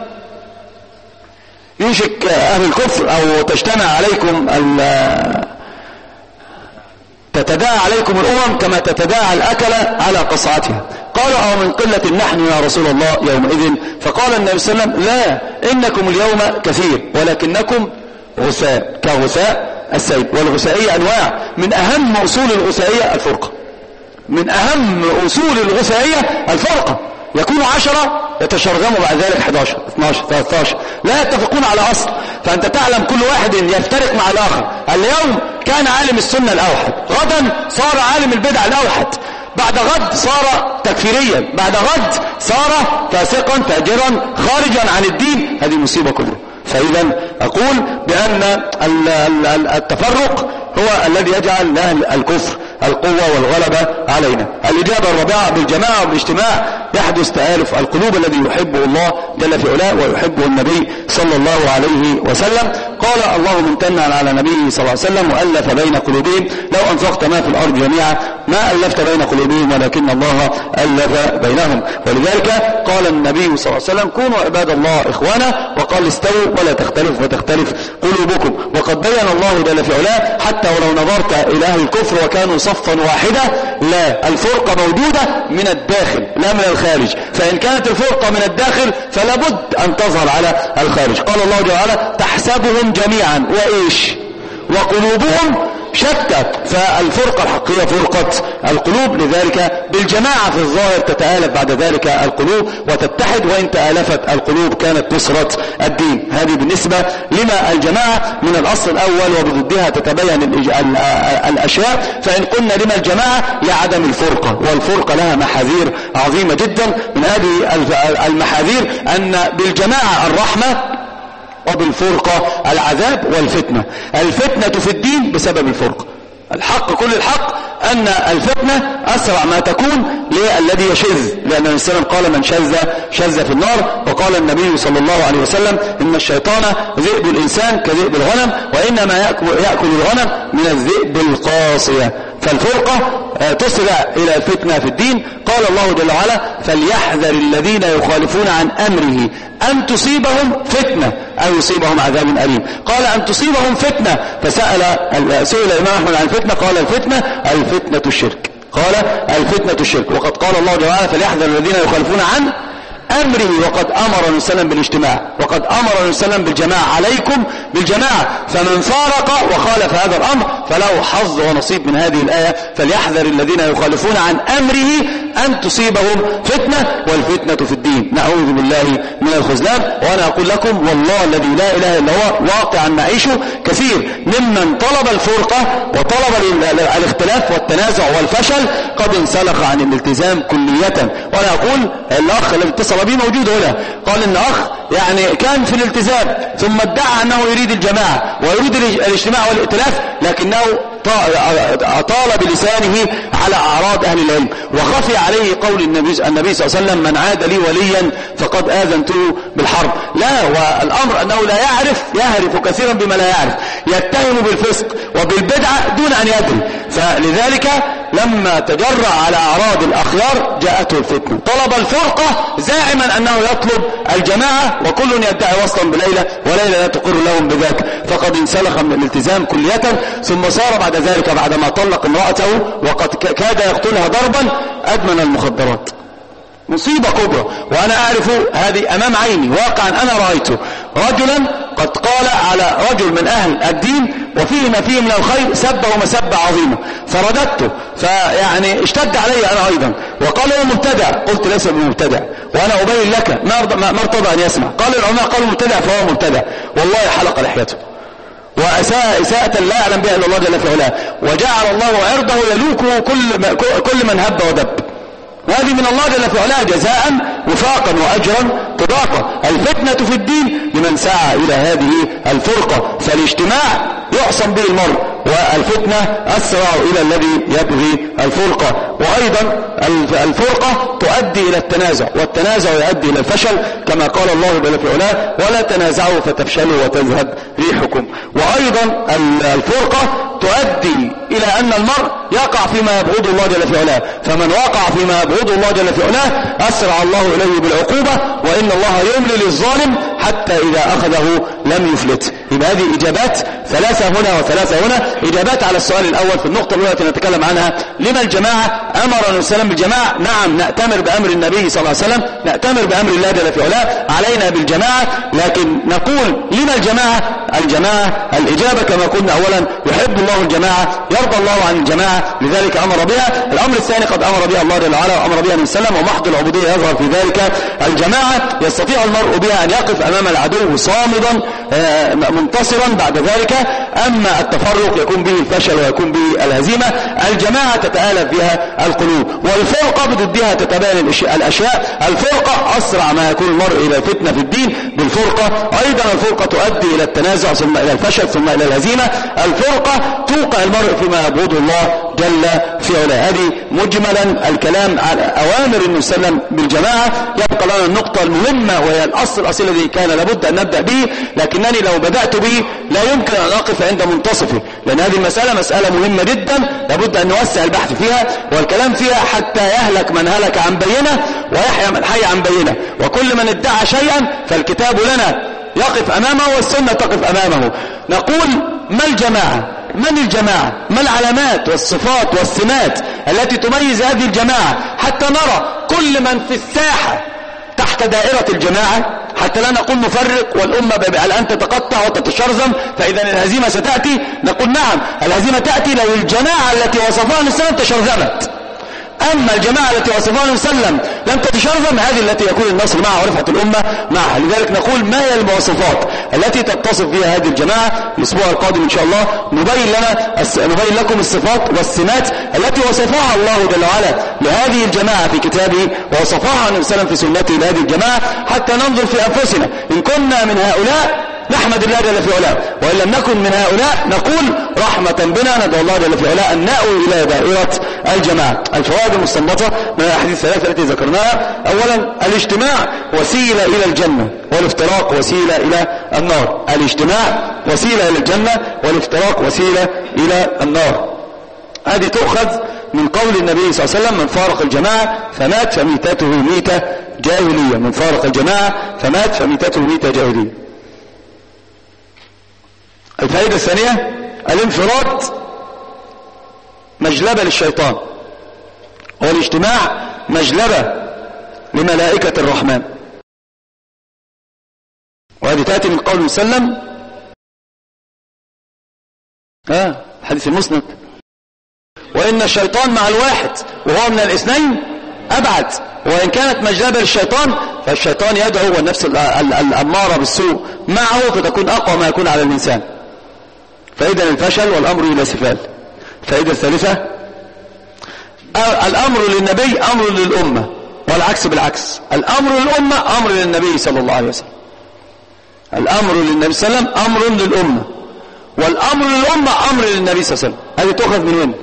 يوشك أهل الكفر أو تجتمع عليكم تتداعى عليكم الأمم كما تتداعى الأكلة على قصعتها. قالوا: أو من قلة نحن يا رسول الله يومئذ؟ فقال النبي صلى الله عليه وسلم: لا، إنكم اليوم كثير ولكنكم غثاء كغثاء السيل. والغثائية أنواع، من أهم أصول الغثائية الفرقة. من أهم أصول الغثائية الفرقة. يكون عشرة يتشرذموا بعد ذلك احد عشر اثني عشر ثلاثة عشر، لا يتفقون على أصل. فأنت تعلم كل واحد يفترق مع الآخر. اليوم كان عالم السنة الأوحد، غدا صار عالم البدع الأوحد، بعد غد صار تكفيريا، بعد غد صار فاسقا فاجرا خارجا عن الدين. هذه مصيبة كبرى. فإذا أقول بأن التفرق هو الذي يجعل لأهل الكفر القوة والغلبة علينا. الإجابة الرابعة: بالجماعة والاجتماع يحدث تآلف القلوب الذي يحبه الله جل في علاه ويحبه النبي صلى الله عليه وسلم. قال الله ممتنا على نبيه صلى الله عليه وسلم: وألف بين قلوبهم لو أنفقت ما في الأرض جميعا ما ألفت بين قلوبهم ولكن الله ألف بينهم. ولذلك قال النبي صلى الله عليه وسلم: كونوا عباد الله إخوانا، وقال: استووا ولا تختلف وتختلف قلوبكم. وقد بين الله جل في علاه: حتى ولو نظرت إلى أهل الكفر وكانوا صفا واحدة، لا، الفرقة موجودة من الداخل لا من الخارج. فإن كانت الفرقة من الداخل فلا بد أن تظهر على الخارج. قال الله جل وعلا: تحسبهم جميعا وإيش وقلوبهم شتى. فالفرقة الحقيقية فرقة القلوب. لذلك بالجماعة في الظاهر تتآلف بعد ذلك القلوب وتتحد، وإن تآلفت القلوب كانت نصرة الدين. هذه بالنسبة لما الجماعة من الأصل الأول، وبضدها تتبين الأشياء. فإن قلنا لما الجماعة لعدم الفرقة، والفرقة لها محاذير عظيمة جدا. من هذه المحاذير أن بالجماعة الرحمة وبالفرقة العذاب والفتنة. الفتنة في الدين بسبب الفرقة. الحق كل الحق أن الفتنة أسرع ما تكون للذي يشذ، لأن الإسلام قال: من شذ شذ في النار. وقال النبي صلى الله عليه وسلم: إن الشيطان ذئب الإنسان كذئب الغنم، وإنما يأكل الغنم من الذئب القاصية. فالفرقة تسرع إلى الفتنة في الدين. قال الله جل وعلا: فليحذر الذين يخالفون عن أمره أن تصيبهم فتنة أو يصيبهم عذاب أليم. قال: أن تصيبهم فتنة. فسأل سئل الإمام أحمد عن الفتنة، قال: الفتنة الفتنة الشرك. قال: الفتنة الشرك. وقد قال الله جل وعلا: فليحذر الذين يخالفون عن أمره. وقد أمر النبي صلى الله عليه وسلم بالاجتماع، وقد أمر النبي صلى الله عليه وسلم بالجماعة. عليكم بالجماعة. فمن فارق وخالف هذا الأمر فله حظ ونصيب من هذه الآية: فليحذر الذين يخالفون عن أمره أن تصيبهم فتنة، والفتنة في الدين. نعوذ بالله من الخذلان. وأنا أقول لكم والله الذي لا إله إلا هو واقعا نعيشه كثير ممن طلب الفرقة وطلب الاختلاف والتنازع والفشل قد انسلخ عن الالتزام كلية. وأنا أقول الأخ الذي اتصل بي موجود هنا، قال إن أخ يعني كان في الالتزام ثم ادعى أنه يريد الجماعة ويريد الاجتماع والائتلاف، لكنه طال بلسانه على أعراض أهل العلم، وخفي عليه قول النبي, النبي صلى الله عليه وسلم: من عاد لي وليا فقد آذنته بالحرب. لا، والأمر أنه لا يعرف، يهرف كثيرا بما لا يعرف، يتهم بالفسق وبالبدعة دون أن يدري. فلذلك لما تجرع على أعراض الأخيار جاءته الفتنة. طلب الفرقة زاعما أنه يطلب الجماعة، وكل يدعي وصلا بليلة وليلة لا تقر لهم بذاك، فقد انسلخ من الالتزام كلية. ثم صار بعد ذلك بعدما طلق امرأته وقد كاد يقتلها ضربا أدمن المخدرات. مصيبة كبرى. وأنا أعرف هذه أمام عيني واقعا، أنا رأيته رجلا قد قال على رجل من أهل الدين وفيه ما فيه من الخير سبه مسبة عظيمة، فرددته، فيعني اشتد علي أنا أيضا وقال له مبتدع. قلت: ليس بمبتدع، وأنا أبين لك ما ارتضى أن يسمع. قال العلماء قالوا مبتدع فهو مبتدع. والله حلق لحيته، وأساء إساءة لا يعلم بها إلا الله جل في علاه، وجعل الله عرضه يلوكه كل كل من هب ودب، وهذه من الله جل في علاه جزاء وفاقا وأجرا طباقا. الفتنة في الدين لمن سعى إلى هذه الفرقة، فالاجتماع يعصم به المرء، والفتنة أسرع إلى الذي يبغي الفرقة. وأيضا الفرقة تؤدي إلى التنازع، والتنازع يؤدي إلى الفشل، كما قال الله جل في علاه ولا تنازعوا فتفشلوا وتذهب ريحكم. وأيضا الفرقة تؤدي إلى أن المرء يقع فيما يبغض الله جل في علاه، فمن وقع فيما يبغض الله جل في علاه أسرع الله إليه بالعقوبة، وإن الله يملي للظالم حتى إذا أخذه لم يفلت. يبقى هذه إجابات ثلاثة هنا وثلاثة هنا، إجابات على السؤال الأول في النقطة الأولى التي نتكلم عنها: لما الجماعة؟ أمر النبي صلى الله عليه وسلم بالجماعة. نعم، نأتمر بأمر النبي صلى الله عليه وسلم، نأتمر بأمر الله جل في علاه، علينا بالجماعة. لكن نقول لما الجماعة؟ الجماعة الإجابة كما قلنا أولا: يحب الله الجماعة، يرضى الله عن الجماعة، لذلك أمر بها. الأمر الثاني قد أمر بها الله جل وعلا وأمر بها النبي صلى الله عليه وسلم، ومحض العبودية يظهر في ذلك. الجماعة يستطيع المرء بها أن يقف أمام العدو صامدا منتصرا بعد ذلك. أما التفرق يكون به الفشل ويكون به الهزيمة. الجماعة تتآلف بها القلوب، والفرقة بضدها تتباين الأشياء. الفرقة أسرع ما يكون المرء إلى الفتنة في الدين بالفرقة. أيضا الفرقة تؤدي إلى التنازع ثم إلى الفشل ثم إلى الهزيمة. الفرقة توقع المرء فيما يبغضه الله جل في علاه. هذه مجملا الكلام على أوامر النبي صلى الله عليه وسلم بالجماعة. يبقى لنا النقطة المهمة وهي الأصل الأصيل الذي كان لابد أن نبدأ به، لكنني لو بدأت به لا يمكن أن أقف عند منتصفه، لأن هذه المسألة مسألة مهمة جدا لابد أن نوسع البحث فيها والكلام فيها حتى يهلك من هلك عن بينة ويحيى من حي عن بينة. وكل من ادعى شيئا فالكتاب لنا يقف أمامه والسنة تقف أمامه. نقول: ما الجماعة؟ من الجماعة؟ ما العلامات والصفات والسمات التي تميز هذه الجماعة حتى نرى كل من في الساحة تحت دائرة الجماعة، حتى لا نقول نفرق والأمة الآن تتقطع وتتشرذم فإذا الهزيمة ستأتي. نقول: نعم، الهزيمة تأتي لو الجماعة التي وصفها النبي صلى الله عليه وسلم تشرذمت. أما الجماعة التي وصفها النبي صلى الله عليه وسلم لم تتشرذم، هذه التي يكون النصر معها ورفعة الأمة معها. لذلك نقول: ما هي المواصفات التي تتصف بها هذه الجماعة؟ الأسبوع القادم إن شاء الله نبين لنا نبين لكم الصفات والسمات التي وصفها الله جل وعلا لهذه الجماعة في كتابه، ووصفها النبي صلى الله عليه وسلم في سنته لهذه الجماعة، حتى ننظر في أنفسنا إن كنا من هؤلاء نحمد الله جل في علاه، وإن لم نكن من هؤلاء نقول رحمة بنا ندعو الله جل في علاه أن نأوي إلى دائرة الجماعة. الفوائد المستنبطة من الأحاديث الثلاثة التي ذكرناها: أولا، الاجتماع وسيلة إلى الجنة، والافتراق وسيلة إلى النار. الاجتماع وسيلة إلى الجنة، والافتراق وسيلة إلى النار. هذه تؤخذ من قول النبي صلى الله عليه وسلم: من فارق الجماعة فمات فميتته ميتة جاهلية. من فارق الجماعة فمات فميتته ميتة جاهلية. الفائدة الثانية: الانفراد مجلبة للشيطان، والاجتماع مجلبة لملائكة الرحمن. وهذه تأتي من قول وسلم آه حديث المسند: وإن الشيطان مع الواحد وهو من الاثنين أبعد. وإن كانت مجلبة للشيطان فالشيطان يدعو والنفس الأمارة بالسوء معه فتكون أقوى ما يكون على الإنسان. فإذا الفشل والأمر إلى سفال. الفائدة الثالثة: الأمر للنبي أمر للأمة، والعكس بالعكس. الأمر للأمة أمر للنبي صلى الله عليه وسلم. الأمر للنبي صلى الله عليه وسلم أمر للأمة، والأمر للأمة أمر للنبي صلى الله عليه وسلم. هذه تؤخذ من وين؟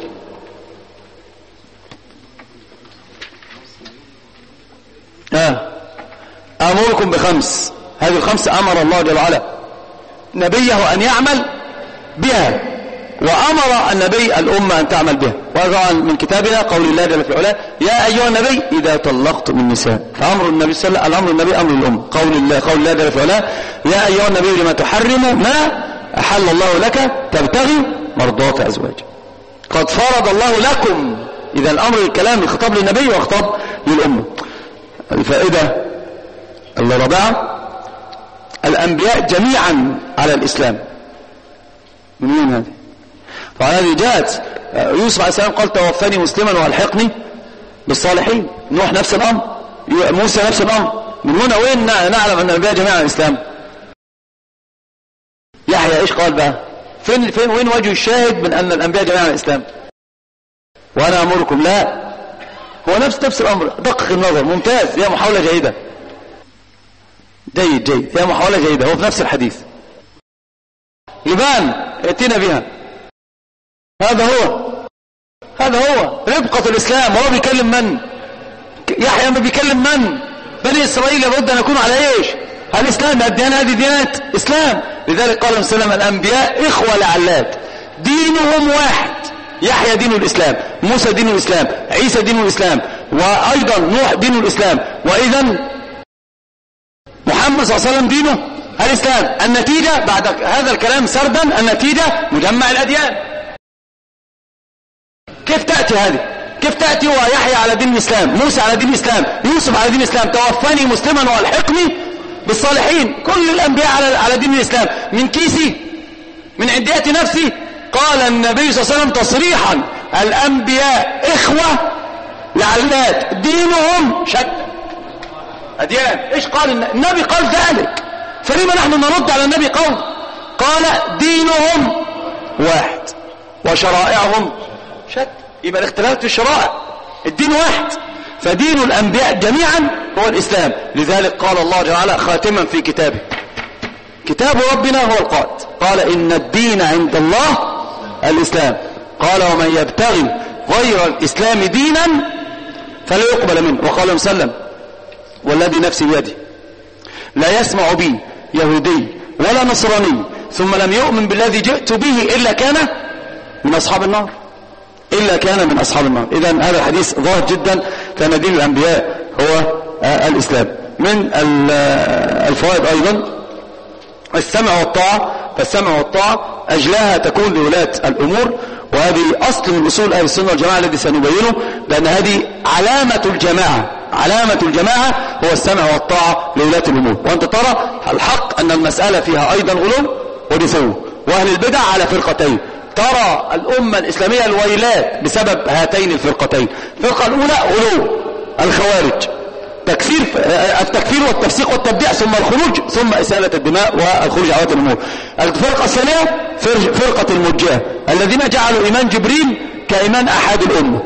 آه. أمركم بخمس. هذه الخمس أمر الله جل وعلا نبيه أن يعمل بها، وأمر النبي الأمة أن تعمل بها. وهذا من كتابنا قول الله جل في علاه: يا أيها النبي إذا طلقتم النساء. فأمر النبي صلى الله عليه وسلم الأمر النبي أمر الأمة. قول الله قول الله جل في علاه: يا أيها النبي لما تحرم ما أحل الله لك تبتغي مرضات أزواجك. قد فرض الله لكم. إذا الأمر الكلام الخطاب للنبي وخطاب للأمة. الفائدة الرابعة: الأنبياء جميعا على الإسلام. من وين هذه؟ طبعا هذه جاءت يوسف عليه السلام قال: توفني مسلما والحقني بالصالحين. نوح نفس الأمر، موسى نفس الأمر. من هنا وين نعلم أن الأنبياء جميعا على الإسلام؟ يحيى إيش قال بقى؟ فين فين وين وجه الشاهد من أن الأنبياء جميعا الإسلام؟ وأنا أمركم لا، هو نفس نفس الأمر. دقق النظر، ممتاز، يا محاولة جيدة، جيد جيد، يا محاولة جيدة، هو في نفس الحديث يبان، ائتنا بها. هذا هو هذا هو ربقة الإسلام. وهو بيكلم من؟ يحيى ما بيكلم من؟ بني إسرائيل لابد أن يكونوا على إيش؟ على الإسلام. الديانة هذه ديانة إسلام. لذلك قال صلى الله عليه وسلم الأنبياء إخوة لعلات، دينهم واحد. يحيى دين الإسلام، موسى دين الإسلام، عيسى دين الإسلام، وأيضا نوح دين الإسلام، وإذا محمد صلى الله عليه وسلم دينه الإسلام. النتيجة بعد هذا الكلام سردا، النتيجة مجمع الأديان. كيف تأتي هذه؟ كيف تأتي ويحيى على دين الإسلام، موسى على دين الإسلام، يوسف على دين الإسلام، توفني مسلما والحقني بالصالحين. كل الأنبياء على على دين الإسلام. من كيسي، من عنديات نفسي. قال النبي صلى الله عليه وسلم تصريحا الأنبياء إخوة لعلات، دينهم شتى. أديان. إيش قال النبي؟ قال ذلك. فلما نحن نرد على النبي قول؟ قال دينهم واحد وشرائعهم شتى. يبقى الاختلاف في الشرائع، الدين واحد. فدين الأنبياء جميعا هو الإسلام. لذلك قال الله جل وعلا خاتما في كتابه، كتاب ربنا هو القائد، قال إن الدين عند الله الإسلام. قال ومن يبتغي غير الإسلام دينا فلا يقبل منه. وقال صلى الله عليه وسلم والذي نفسي بيده لا يسمع بي يهودي ولا نصراني ثم لم يؤمن بالذي جئت به إلا كان من أصحاب النار، إلا كان من أصحاب النار. إذن هذا الحديث ظاهر جدا. كان دين الأنبياء هو الإسلام. من الفوائد أيضا السمع والطاعة. فالسمع والطاعة أجلاها تكون لولاة الأمور، وهذه أصل من أصول أهل السنة والجماعة الذي سنبينه، لأن هذه علامة الجماعة. علامة الجماعة هو السمع والطاعة لولاة الأمور. وأنت ترى الحق أن المسألة فيها أيضا غلو ودسو، وأهل البدع على فرقتين. ترى الأمة الإسلامية الويلات بسبب هاتين الفرقتين. الفرقة الأولى غلو الخوارج، تكفير التكفير والتفسيق والتبديع، ثم الخروج، ثم إسالة الدماء والخروج على الأمور. الفرقة الثانية فرقة المرجئة الذين جعلوا إيمان جبريل كإيمان أحد الأمة،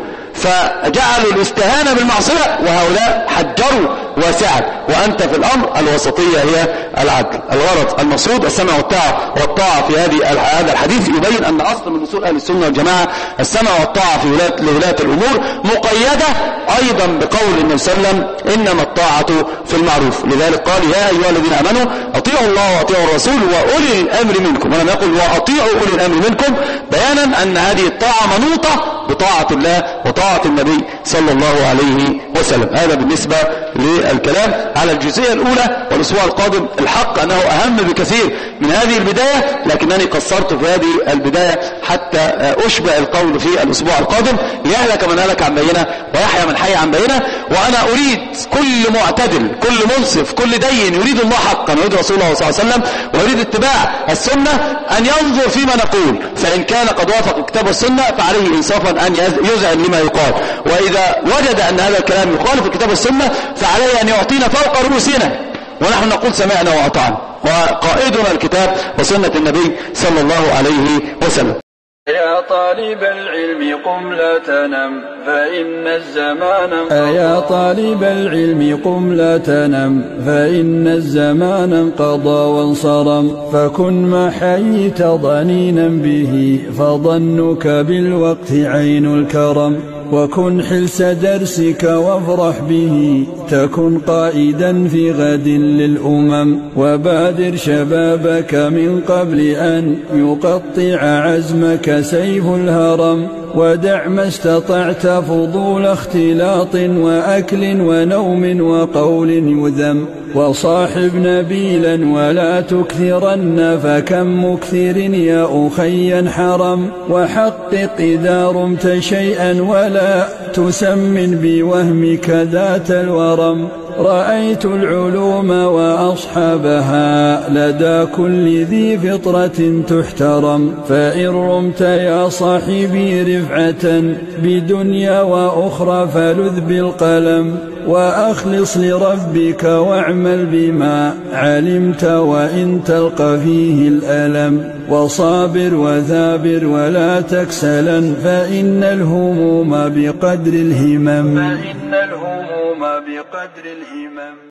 فجعلوا الاستهانة بالمعصية، وهؤلاء حجروا واسعا. وأنت في الأمر الوسطية هي العدل. الغرض المقصود السمع والطاعة. والطاعة في هذه هذا الحديث يبين أن أصل من أصول أهل السنة والجماعة السمع والطاعة في ولاة لولاة الأمور، مقيدة أيضا بقول النبي صلى الله عليه وسلم إنما الطاعة في المعروف. لذلك قال يا أيها الذين آمنوا أطيعوا الله وأطيعوا الرسول وأولي الأمر منكم، ولم يقل وأطيعوا أولي الأمر منكم، بيانا أن هذه الطاعة منوطة بطاعة الله وطاعة النبي صلى الله عليه وسلم. هذا بالنسبة للكلام على الجزئية الأولى. والأسبوع القادم الحق أنه أهم بكثير من هذه البداية، لكنني قصرت في هذه البداية حتى أشبع القول في الأسبوع القادم. ليهلك من هلك عن بينه ويحيى من حي عن بينه. وأنا أريد كل معتدل، كل منصف، كل دين يريد الله حقا ويريد رسول الله صلى الله عليه وسلم ويريد اتباع السنة أن ينظر فيما نقول، فإن كان قد وافق الكتاب والسنة فعليه إنصافا أن يذعن لما يقال، وإذا وجد أن هذا الكلام يخالف الكتاب والسنة فعليه أن يعطينا فوق رؤوسنا، ونحن نقول سمعنا وأطعنا، وقائدنا الكتاب وسنة النبي صلى الله عليه وسلم. يا طالب العلم قم لا تنم فإن الزمان يا طالب العلم قم لا تنم فإن الزمان انقضى وانصرم، فكن ما حييت ضنينا به فظنك بالوقت عين الكرم، وكن حلس درسك وافرح به تكن قائدا في غد للأمم، وبادر شبابك من قبل أن يقطع عزمك سيف الهرم، ودع ما استطعت فضول اختلاط وأكل ونوم وقول يذم، وصاحب نبيلا ولا تكثرن فكم مكثر يا أخي حرم، وحقق إذا رمت شيئا ولا تسمن بوهمك ذات الورم. رأيت العلوم وأصحابها لدى كل ذي فطرة تحترم. فإن رمت يا صاحبي رفعة بدنيا وأخرى فلذ بالقلم، وأخلص لربك واعمل بما علمت وإن تلقى فيه الألم، وصابر وثابر ولا تكسلا فإن الهموم بقدر الهمم. فإن الهموم بقدر الهمم.